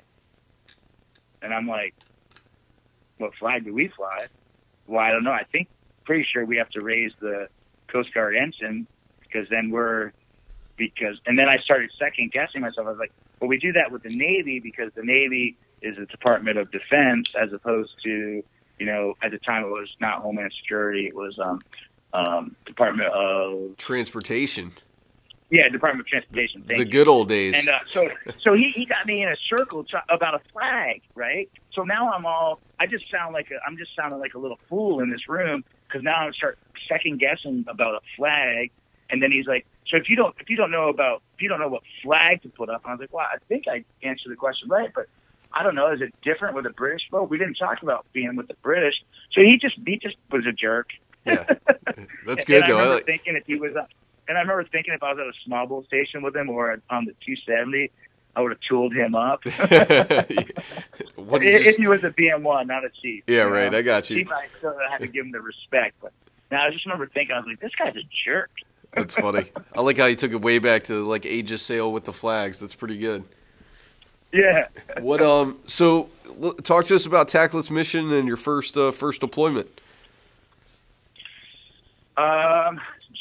And I'm like, what flag do we fly? Well, I don't know. I think, pretty sure we have to raise the Coast Guard ensign because then we're, because, and then I started second guessing myself. I was like, well, we do that with the Navy because the Navy is the Department of Defense as opposed to, you know, at the time it was not Homeland Security. It was um, um, Department of Transportation. Yeah, Department of Transportation. Thank The you. good old days. And uh, so, so he, he got me in a circle to, about a flag, right? So now I'm all, I just sound like a, I'm just sounding like a little fool in this room because now I start second guessing about a flag, and then he's like, so if you don't, if you don't know about, if you don't know what flag to put up, and I was like, well, I think I answered the question right, but I don't know. Is it different with a British boat? We didn't talk about being with the British, so he just, he just was a jerk. Yeah, that's good and though. I remember I like... thinking if he was, uh, and I remember thinking if I was at a small boat station with him or on the two seventy, I would have tooled him up. What, if just... he was a B M one, not a chief. Yeah, you know? right. I got you. Chief, I still had to give him the respect, but now I just remember thinking, I was like, this guy's a jerk. That's funny. I like how you took it way back to like Aegis sail with the flags. That's pretty good. Yeah. What um? So l- talk to us about T A C Let's mission and your first uh, first deployment. Um,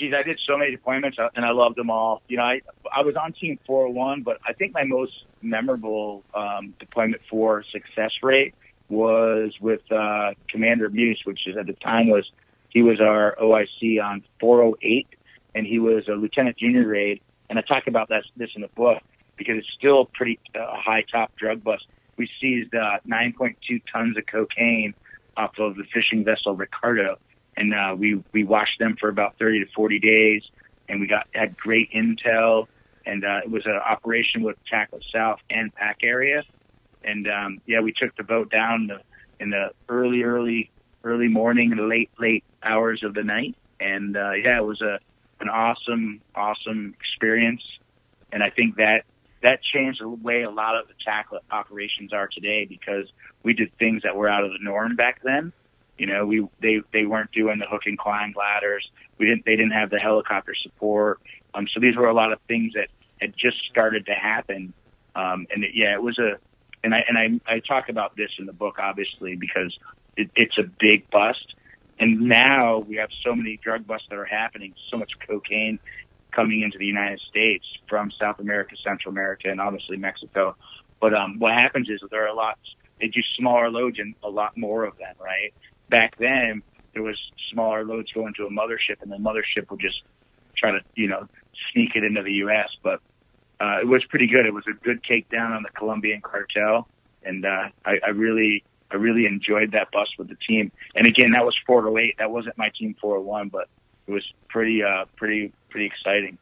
geez, I did so many deployments, and I loved them all. You know, I I was on Team four oh one, but I think my most memorable um, deployment for success rate was with uh, Commander Muse, which is at the time was he was our O I C on four oh eight, and he was a lieutenant junior grade. And I talk about that, this in the book because it's still pretty uh, high top drug bust. We seized uh, nine point two tons of cocaine off of the fishing vessel Ricardo, and uh, we we watched them for about thirty to forty days, and we got had great intel. And uh, it was an operation with Tackle South and Pac area. And, um, yeah, we took the boat down the, in the early, early, early morning and late, late hours of the night. And, uh, yeah, it was a an awesome, awesome experience. And I think that that changed the way a lot of the tackle operations are today because we did things that were out of the norm back then. You know, we they, they weren't doing the hook and climb ladders. We didn't they didn't have the helicopter support. Um, so these were a lot of things that had just started to happen. Um, and it, yeah, it was a and I and I I talk about this in the book obviously because it, it's a big bust. And now we have so many drug busts that are happening, so much cocaine coming into the United States from South America, Central America, and obviously Mexico. But um, what happens is that there are a lot, they do smaller loads and a lot more of them, right? Back then, there was smaller loads going to a mothership, and the mothership would just try to, you know, sneak it into the U S. But uh, it was pretty good. It was a good takedown on the Colombian cartel, and uh, I, I really, I really enjoyed that bust with the team. And again, that was four oh eight. That wasn't my team four oh one, but it was pretty, uh, pretty, pretty exciting.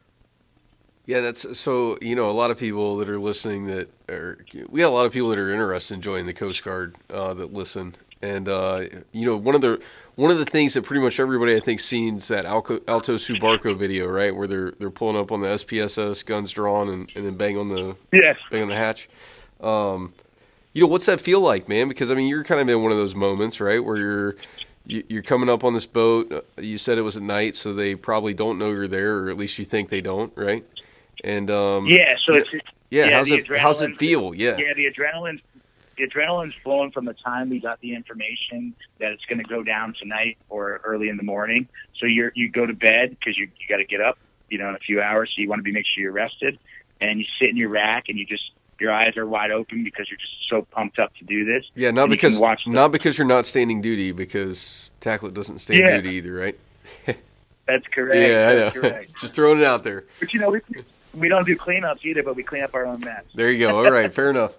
Yeah, that's so. You know, a lot of people that are listening that are we got a lot of people that are interested in joining the Coast Guard uh, that listen. And uh, you know, one of the one of the things that pretty much everybody I think seen is that Alco, Alto Subarco video, right, where they're they're pulling up on the S P S S, guns drawn, and, and then bang on the yes. bang on the hatch. Um, you know, what's that feel like, man? Because I mean, you're kind of in one of those moments, right, where you're you, you're coming up on this boat. You said it was at night, so they probably don't know you're there, or at least you think they don't, right? And um, yeah, so it's yeah. yeah, how's it how's it feel? Yeah, yeah. The adrenaline, the adrenaline's flowing from the time we got the information that it's going to go down tonight or early in the morning. So you're you go to bed because you you got to get up, you know, in a few hours. So you want to be make sure you're rested, and you sit in your rack and you just your eyes are wide open because you're just so pumped up to do this. Yeah, not and because watch the, not because you're not standing duty, because Tacklet doesn't stand yeah. duty either, right? That's correct. Yeah, That's I know. correct. Just throwing it out there. But you know, we, we don't do cleanups either, but we clean up our own mess. There you go. All right, fair enough.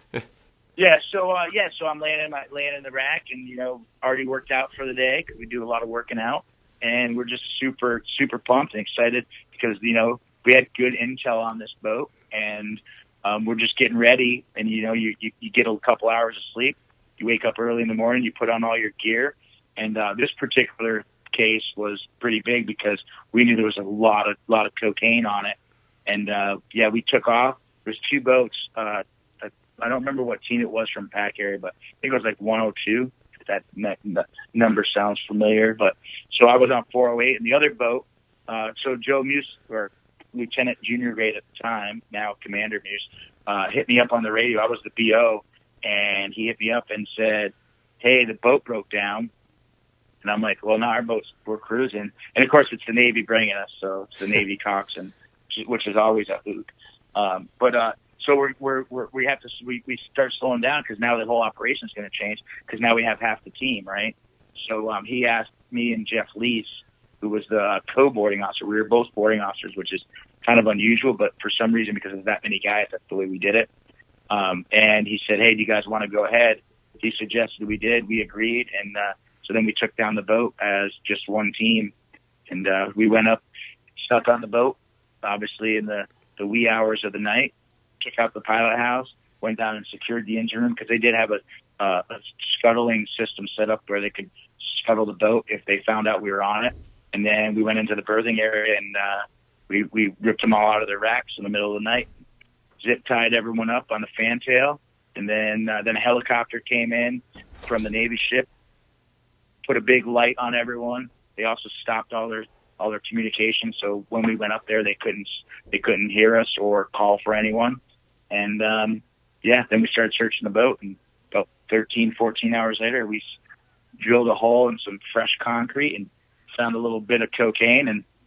Yeah, so uh, yeah, so I'm laying in my laying in the rack, and you know, already worked out for the day because we do a lot of working out, and we're just super super pumped and excited because you know we had good intel on this boat, and um, we're just getting ready. And you know, you, you you get a couple hours of sleep, you wake up early in the morning, you put on all your gear, and uh, this particular case was pretty big because we knew there was a lot of lot of cocaine on it, and uh, yeah, we took off. There's two boats. Uh, I don't remember what team it was from Pac area, but I think it was like one oh two. If that n- number sounds familiar. But so I was on four oh eight, and the other boat. Uh, so Joe Muse, or Lieutenant Junior grade at the time, now Commander Muse, uh, hit me up on the radio. I was the B O, and he hit me up and said, "Hey, the boat broke down." And I'm like, "Well, no, our boat's we're cruising." And of course, it's the Navy bringing us, so it's the Navy coxswain, which is always a hoot. Um, but uh, So we're, we're, we're, we have to, we, we start slowing down because now the whole operation is going to change because now we have half the team, right? So um, he asked me and Jeff Lease, who was the co-boarding officer. We were both boarding officers, which is kind of unusual, but for some reason, because of that many guys, that's the way we did it. Um, and he said, "Hey, do you guys want to go ahead?" He suggested we did. We agreed. And uh, so then we took down the boat as just one team. And uh, we went up, stuck on the boat, obviously in the, the wee hours of the night. Took out the pilot house, went down and secured the engine room because they did have a, uh, a scuttling system set up where they could scuttle the boat if they found out we were on it. And then we went into the berthing area and uh, we, we ripped them all out of their racks in the middle of the night, zip tied everyone up on the fantail, and then uh, then a helicopter came in from the Navy ship, put a big light on everyone. They also stopped all their all their communication, so when we went up there, they couldn't they couldn't hear us or call for anyone. And, um, yeah, then we started searching the boat, and about thirteen, fourteen hours later, we drilled a hole in some fresh concrete and found a little bit of cocaine, and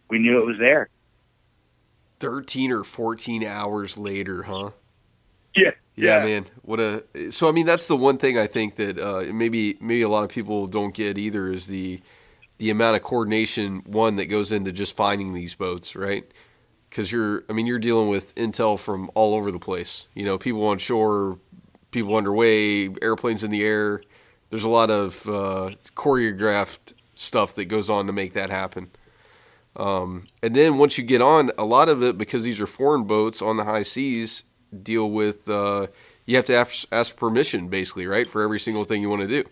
we knew it was there. thirteen or fourteen hours later, huh? Yeah. Yeah, yeah. man. What a so I mean that's the one thing I think that uh, maybe maybe a lot of people don't get either is the the amount of coordination one that goes into just finding these boats, right? Because you're I mean you're dealing with intel from all over the place. You know, people on shore, people underway, airplanes in the air. There's a lot of uh, choreographed stuff that goes on to make that happen. Um, and then once you get on, a lot of it, because these are foreign boats on the high seas, deal with, uh, you have to ask, ask permission, basically, right, for every single thing you want to do.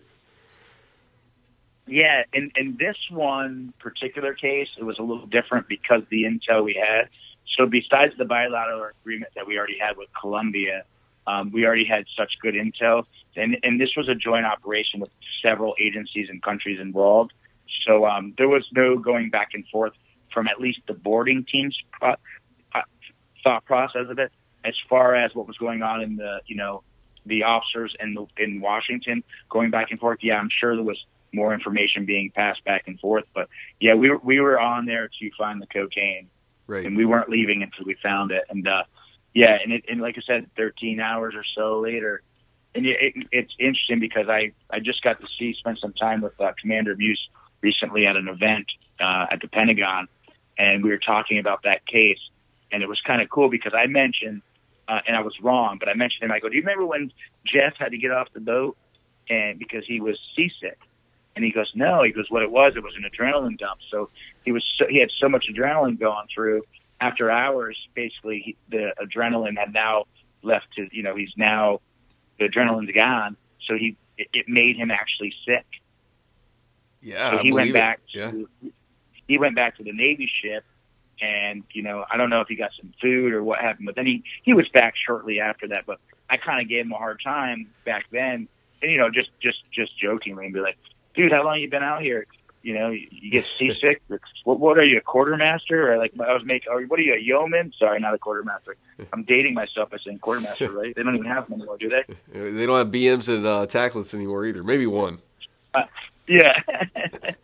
Yeah, in, in this one particular case, it was a little different because the intel we had. So besides the bilateral agreement that we already had with Colombia, um, we already had such good intel. And, and this was a joint operation with several agencies and countries involved. So um, there was no going back and forth from at least the boarding team's pro- uh, thought process of it, as far as what was going on in the, you know, the officers in the, in Washington going back and forth. Yeah, I'm sure there was more information being passed back and forth, but yeah, we were, we were on there to find the cocaine, right? And we weren't leaving until we found it. And uh, yeah, and it, and like I said, thirteen hours or so later, and it, it, it's interesting because I I just got to see spend some time with uh, Commander Muse recently at an event uh, at the Pentagon, and we were talking about that case, and it was kind of cool because I mentioned, uh, and I was wrong, but I mentioned him. I go, do you remember when Jeff had to get off the boat and because he was seasick? And he goes, no. He goes, what it was, it was an adrenaline dump. So he was, so, he had so much adrenaline going through. After hours, basically, he, the adrenaline had now left to, you know, he's now, the adrenaline's gone. So he, it, it made him actually sick. Yeah, so he I went back it. Yeah. to, he went back to the Navy ship, and, you know, I don't know if he got some food or what happened, but then he, he was back shortly after that. But I kind of gave him a hard time back then, and, you know, just, just, just jokingly and be like, dude, how long you been out here? You know, you, you get seasick. what, what are you, a quartermaster? Or like, I was making, or what are you, a yeoman? Sorry, not a quartermaster. I'm dating myself by saying quartermaster, right? They don't even have them anymore, do they? They don't have B Ms and uh, tacklets anymore either. Maybe one. Uh, yeah. But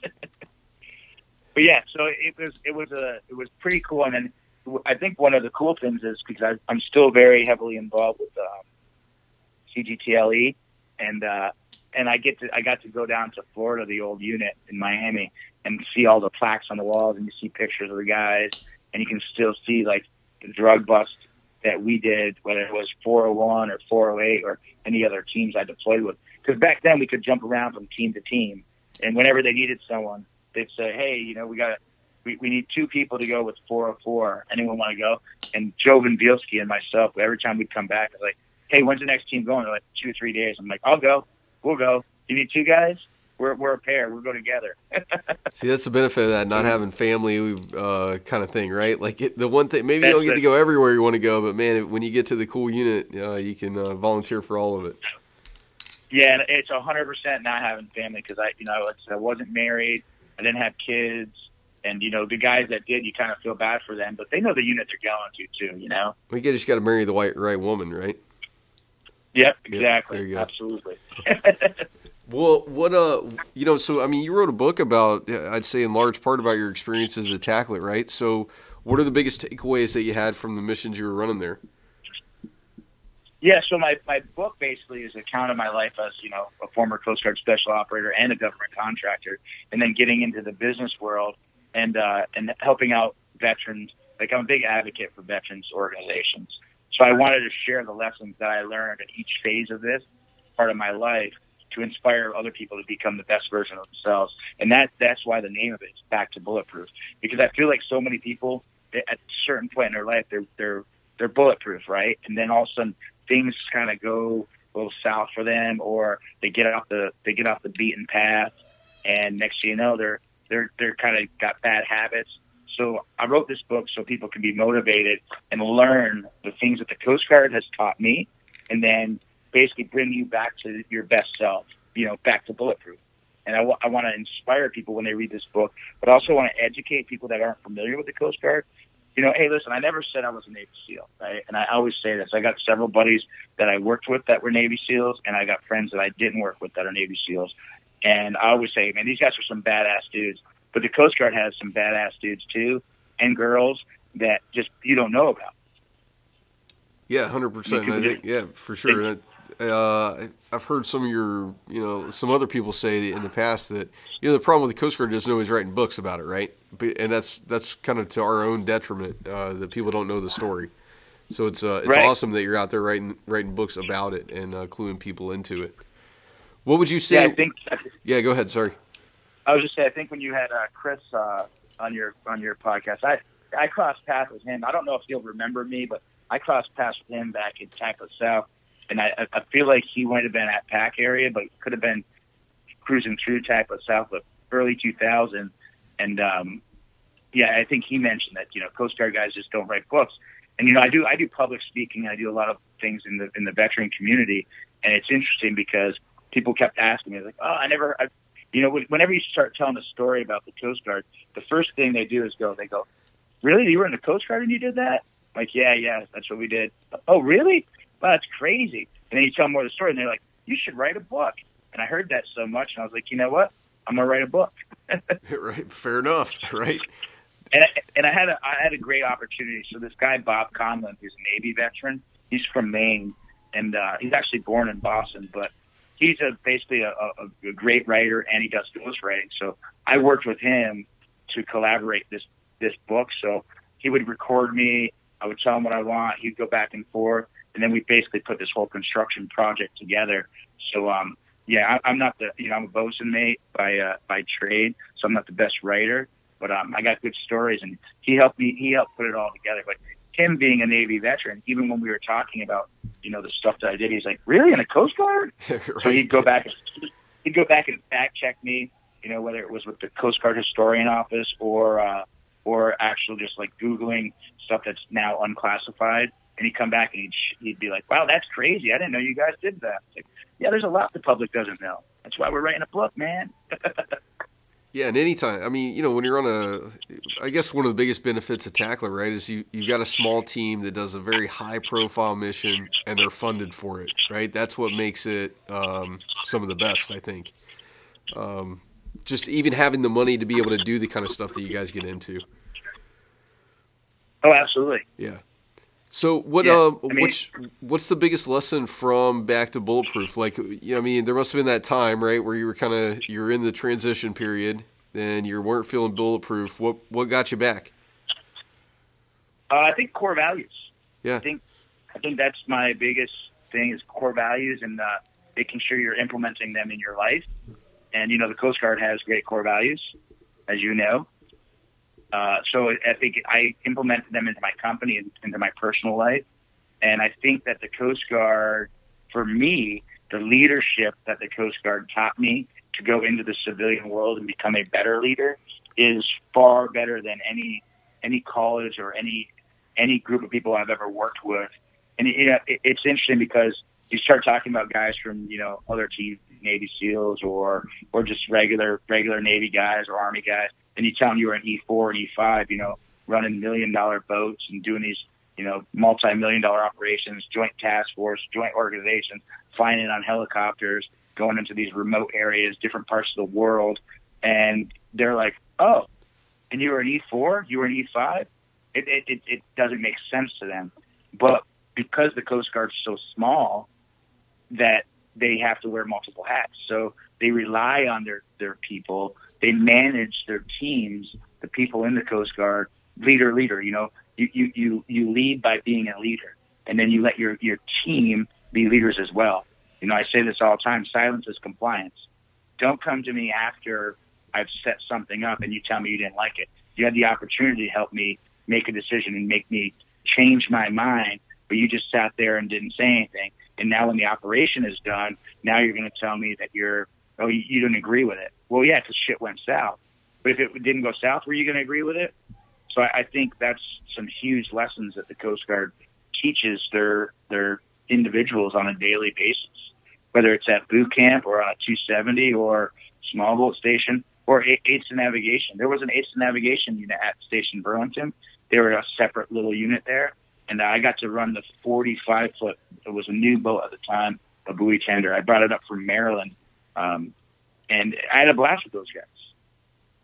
yeah, so it was, it was a, it was pretty cool. And then I think one of the cool things is because I, I'm still very heavily involved with um, C G T L E, and uh, and I get to I got to go down to Florida, the old unit in Miami, and see all the plaques on the walls, and you see pictures of the guys, and you can still see like the drug bust that we did, whether it was four oh one or four oh eight or any other teams I deployed with. Because back then we could jump around from team to team, and whenever they needed someone, they'd say, "Hey, you know, we got we we need two people to go with four oh four. Anyone want to go?" And Jovan Bielski and myself, every time we'd come back, I was like, "Hey, when's the next team going?" They're like, two or three days. I'm like, "I'll go. We'll go. You need two guys? We're we're a pair. We'll go together." See, that's the benefit of that, not having family uh, kind of thing, right? Like it, the one thing, maybe That's you don't get it. to go everywhere you want to go, but man, when you get to the cool unit, uh, you can uh, volunteer for all of it. Yeah, and it's a hundred percent not having family because I, you know, like I said, I wasn't married. I didn't have kids, and you know, the guys that did, you kind of feel bad for them, but they know the unit they're going to too. You know. We well, just got to marry the right, right woman, right? Yep, exactly. Yep, there you go. Absolutely. Well, what uh, you know, so I mean, you wrote a book about, I'd say, in large part about your experience as a tackler, right? So, what are the biggest takeaways that you had from the missions you were running there? Yeah, so my, my book basically is an account of my life as, you know, a former Coast Guard special operator and a government contractor, and then getting into the business world and uh, and helping out veterans. Like, I'm a big advocate for veterans organizations. So I wanted to share the lessons that I learned in each phase of this part of my life to inspire other people to become the best version of themselves. And that that's why the name of it is Back to Bulletproof, because I feel like so many people at a certain point in their life, they're, they're, they're bulletproof, right? And then all of a sudden things kind of go a little south for them, or they get off the, they get off the beaten path. And next thing you know, they're, they're, they're kind of got bad habits. So I wrote this book so people can be motivated and learn the things that the Coast Guard has taught me, and then basically bring you back to your best self, you know, back to bulletproof. And I, w- I want to inspire people when they read this book, but also want to educate people that aren't familiar with the Coast Guard. You know, hey, listen, I never said I was a Navy SEAL, right? And I always say this. I got several buddies that I worked with that were Navy SEALs, and I got friends that I didn't work with that are Navy SEALs. And I always say, man, these guys are some badass dudes. But the Coast Guard has some badass dudes too, and girls that just you don't know about. Yeah, one hundred percent. I think, yeah, for sure. Uh, I've heard some of your, you know, some other people say in the past that, you know, the problem with the Coast Guard is nobody's writing books about it, right? But, and that's that's kind of to our own detriment, uh, that people don't know the story. So it's uh, it's right. awesome that you're out there writing writing books about it and uh, cluing people into it. What would you say? Yeah, I think. Yeah, go ahead. Sorry. I was just saying, I think when you had uh, Chris uh, on your on your podcast, I I crossed paths with him. I don't know if he'll remember me, but I crossed paths with him back in Tampa South, and I, I feel like he might have been at Pack area, but could have been cruising through Tampa South, but early two thousand. And um, yeah, I think he mentioned that you know Coast Guard guys just don't write books. And you know, I do I do public speaking. I do a lot of things in the in the veteran community, and it's interesting because people kept asking me like, oh, I never. I, you know, whenever you start telling a story about the Coast Guard, the first thing they do is go, they go, really? You were in the Coast Guard and you did that? Like, yeah, yeah, that's what we did. Oh, really? Wow, that's crazy. And then you tell them more of the story, and they're like, you should write a book. And I heard that so much, and I was like, you know what? I'm going to write a book. Right, fair enough, right? And I, and I had a I had a great opportunity. So this guy, Bob Conlon, who's a Navy veteran, he's from Maine, and uh, he's actually born in Boston, but he's a, basically a, a, a great writer, and he does ghostwriting. So I worked with him to collaborate this this book. So he would record me. I would tell him what I want. He'd go back and forth, and then we basically put this whole construction project together. So, um, yeah, I, I'm not the, you know, I'm a bosun mate by uh, by trade, so I'm not the best writer, but um, I got good stories, and he helped me. He helped put it all together. But him being a Navy veteran, even when we were talking about, you know, the stuff that I did, he's like, really, in the Coast Guard? Right. So he'd go back, and, he'd go back and fact check me, you know, whether it was with the Coast Guard Historian Office or uh, or actual just like Googling stuff that's now unclassified. And he'd come back and he'd, he'd be like, wow, that's crazy. I didn't know you guys did that. It's like, yeah, there's a lot the public doesn't know. That's why we're writing a book, man. Yeah, and anytime, I mean, you know, when you're on a, I guess one of the biggest benefits of Tackler, right, is you, you've got a small team that does a very high-profile mission, and they're funded for it, right? That's what makes it um, some of the best, I think. Um, just even having the money to be able to do the kind of stuff that you guys get into. Oh, absolutely. Yeah. So what? Yeah, um, I mean, which what's the biggest lesson from Back to Bulletproof? Like, you know, I mean, there must have been that time, right, where you were kind of you were in the transition period, and you weren't feeling bulletproof. What what got you back? Uh, I think core values. Yeah. I think I think that's my biggest thing is core values and uh, making sure you're implementing them in your life. And you know, the Coast Guard has great core values, as you know. Uh, so I think I implemented them into my company and into my personal life. And I think that the Coast Guard, for me, the leadership that the Coast Guard taught me to go into the civilian world and become a better leader is far better than any any college or any any group of people I've ever worked with. And you know, it, it's interesting because you start talking about guys from, you know, other teams, Navy SEALs or or just regular regular Navy guys or Army guys. And you tell them you were an E four and E five, you know, running million dollar boats and doing these, you know, multi-million dollar operations, joint task force, joint organizations, flying in on helicopters, going into these remote areas, different parts of the world. And they're like, oh, and you were an E four, you were an E five? It, it, it, it doesn't make sense to them. But because the Coast Guard's so small that they have to wear multiple hats. So they rely on their, their people. They manage their teams, the people in the Coast Guard, leader, leader. You know, you, you, you, you lead by being a leader, and then you let your, your team be leaders as well. You know, I say this all the time, silence is compliance. Don't come to me after I've set something up and you tell me you didn't like it. You had the opportunity to help me make a decision and make me change my mind, but you just sat there and didn't say anything. And now when the operation is done, now you're going to tell me that you're, oh, you, you didn't agree with it. Well, yeah, because shit went south. But if it didn't go south, were you going to agree with it? So I, I think that's some huge lessons that the Coast Guard teaches their their individuals on a daily basis, whether it's at boot camp or on a two seventy or small boat station or eights of navigation. There was an eights of navigation unit at Station Burlington. They were a separate little unit there. And I got to run the forty-five foot. It was a new boat at the time, a buoy tender. I brought it up from Maryland. Um, and I had a blast with those guys.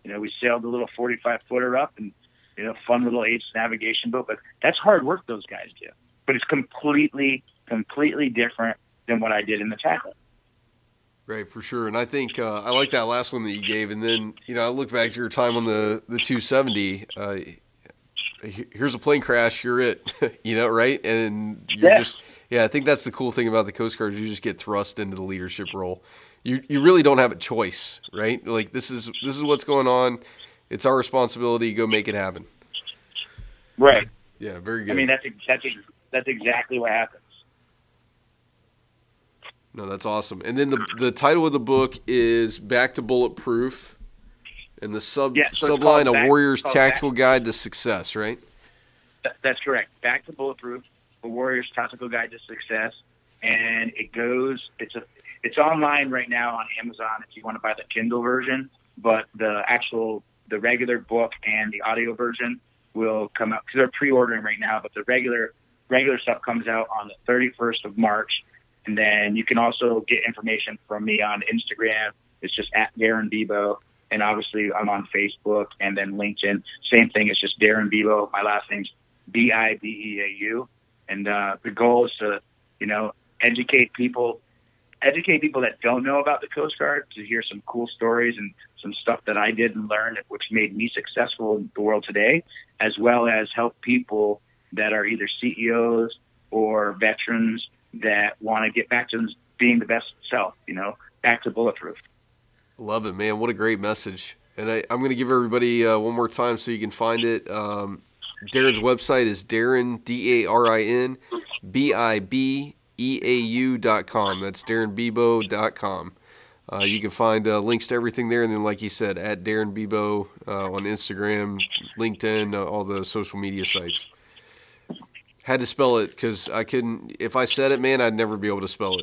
You know, we sailed a little forty-five footer up and, you know, fun little H navigation boat, but that's hard work those guys do. But it's completely, completely different than what I did in the tackle. Right, for sure. And I think uh, I like that last one that you gave. And then, you know, I look back to your time on the, the two seventy. Uh, here's a plane crash, you're it, you know, right? And you're yeah. just, yeah, I think that's the cool thing about the Coast Guard is you just get thrust into the leadership role. You you really don't have a choice, right? Like this is this is what's going on. It's our responsibility. Go make it happen. Right. Yeah, very good. I mean, that's that's that's exactly what happens. No, that's awesome. And then the the title of the book is Back to Bulletproof, and the sub yeah, so subline A back, Warrior's Tactical back, Guide to Success, right? That, that's correct. Back to Bulletproof, A Warrior's Tactical Guide to Success, and it goes. It's a it's online right now on Amazon if you want to buy the Kindle version, but the actual the regular book and the audio version will come out because they're pre-ordering right now. But the regular regular stuff comes out on the thirty-first of March. And then you can also get information from me on Instagram. It's just at Darren Bebo. And obviously I'm on Facebook and then LinkedIn. Same thing. It's just Darren Bebo. My last name's B I B E A U. And uh, the goal is to, you know, educate people, educate people that don't know about the Coast Guard to hear some cool stories and some stuff that I did and learned, which made me successful in the world today, as well as help people that are either C E Os or veterans that want to get back to being the best self, you know, back to bulletproof. Love it, man. What a great message. And I, I'm going to give everybody uh, one more time so you can find it. Um, Darren's website is Darren, D A R I N, B I B E A U dot com. That's Darren Bebo dot com. Uh, you can find uh, links to everything there. And then, like you said, at Darren Bebo uh, on Instagram, LinkedIn, uh, all the social media sites. Had to spell it because I couldn't. If I said it, man, I'd never be able to spell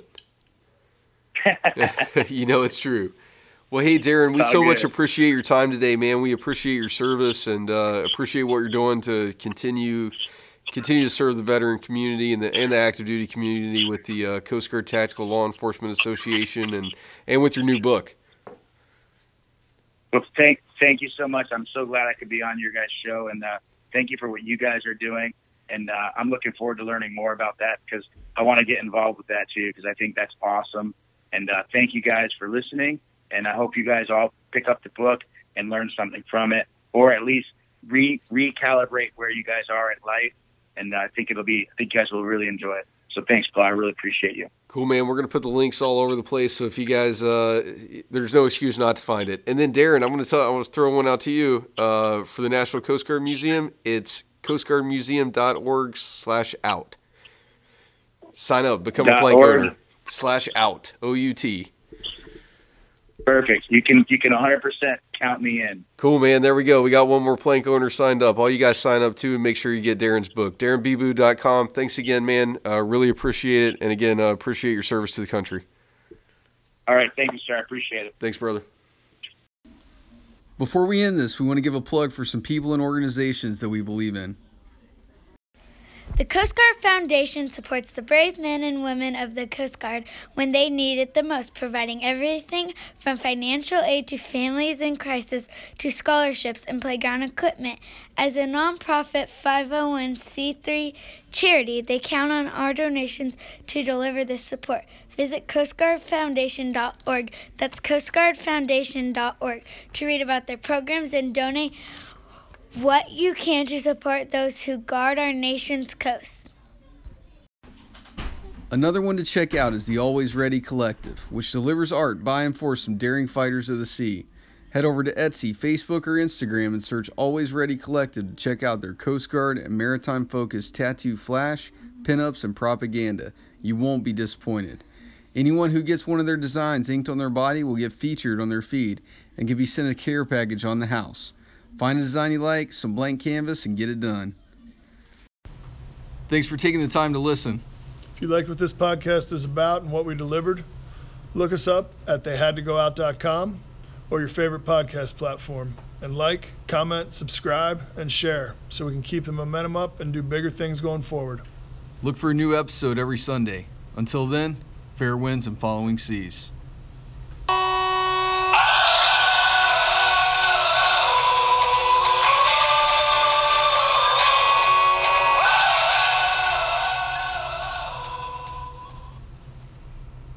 it. You know, it's true. Well, hey, Darren, we so much appreciate your time today, man. We appreciate your service and uh, appreciate what you're doing to continue continue to serve the veteran community and the and the active duty community with the uh, Coast Guard Tactical Law Enforcement Association and, and with your new book. Well, thank thank you so much. I'm so glad I could be on your guys' show, and uh, thank you for what you guys are doing. And uh, I'm looking forward to learning more about that because I want to get involved with that too because I think that's awesome. And uh, thank you guys for listening. And I hope you guys all pick up the book and learn something from it, or at least re recalibrate where you guys are in life. And uh, I think it'll be, I think you guys will really enjoy it. So thanks, Paul. I really appreciate you. Cool, man. We're going to put the links all over the place. So if you guys, uh, there's no excuse not to find it. And then Darren, I'm going to tell, I want to throw one out to you uh, for the National Coast Guard Museum. It's coastguardmuseum.org slash out. Sign up, become a plank owner. Slash out, O U T. Perfect. You can you can one hundred percent count me in. Cool, man. There we go. We got one more plank owner signed up. All you guys sign up too and make sure you get Darren's book. Darren Bebo dot com. Thanks again, man. Uh, really appreciate it. And again, uh, appreciate your service to the country. All right. Thank you, sir. I appreciate it. Thanks, brother. Before we end this, we want to give a plug for some people and organizations that we believe in. The Coast Guard Foundation supports the brave men and women of the Coast Guard when they need it the most, providing everything from financial aid to families in crisis to scholarships and playground equipment. As a nonprofit five oh one c three charity, they count on our donations to deliver this support. Visit coast guard foundation dot org. That's coast guard foundation dot org to read about their programs and donate what you can to support those who guard our nation's coast. Another one to check out is the Always Ready Collective, which delivers art by and for some daring fighters of the sea. Head over to Etsy, Facebook, or Instagram and search Always Ready Collective to check out their Coast Guard and maritime-focused tattoo flash, pinups, and propaganda. You won't be disappointed. Anyone who gets one of their designs inked on their body will get featured on their feed and can be sent a care package on the house. Find a design you like, some blank canvas, and get it done. Thanks for taking the time to listen. If you liked what this podcast is about and what we delivered, look us up at they had to go out dot com or your favorite podcast platform. And like, comment, subscribe, and share so we can keep the momentum up and do bigger things going forward. Look for a new episode every Sunday. Until then, fair winds and following seas.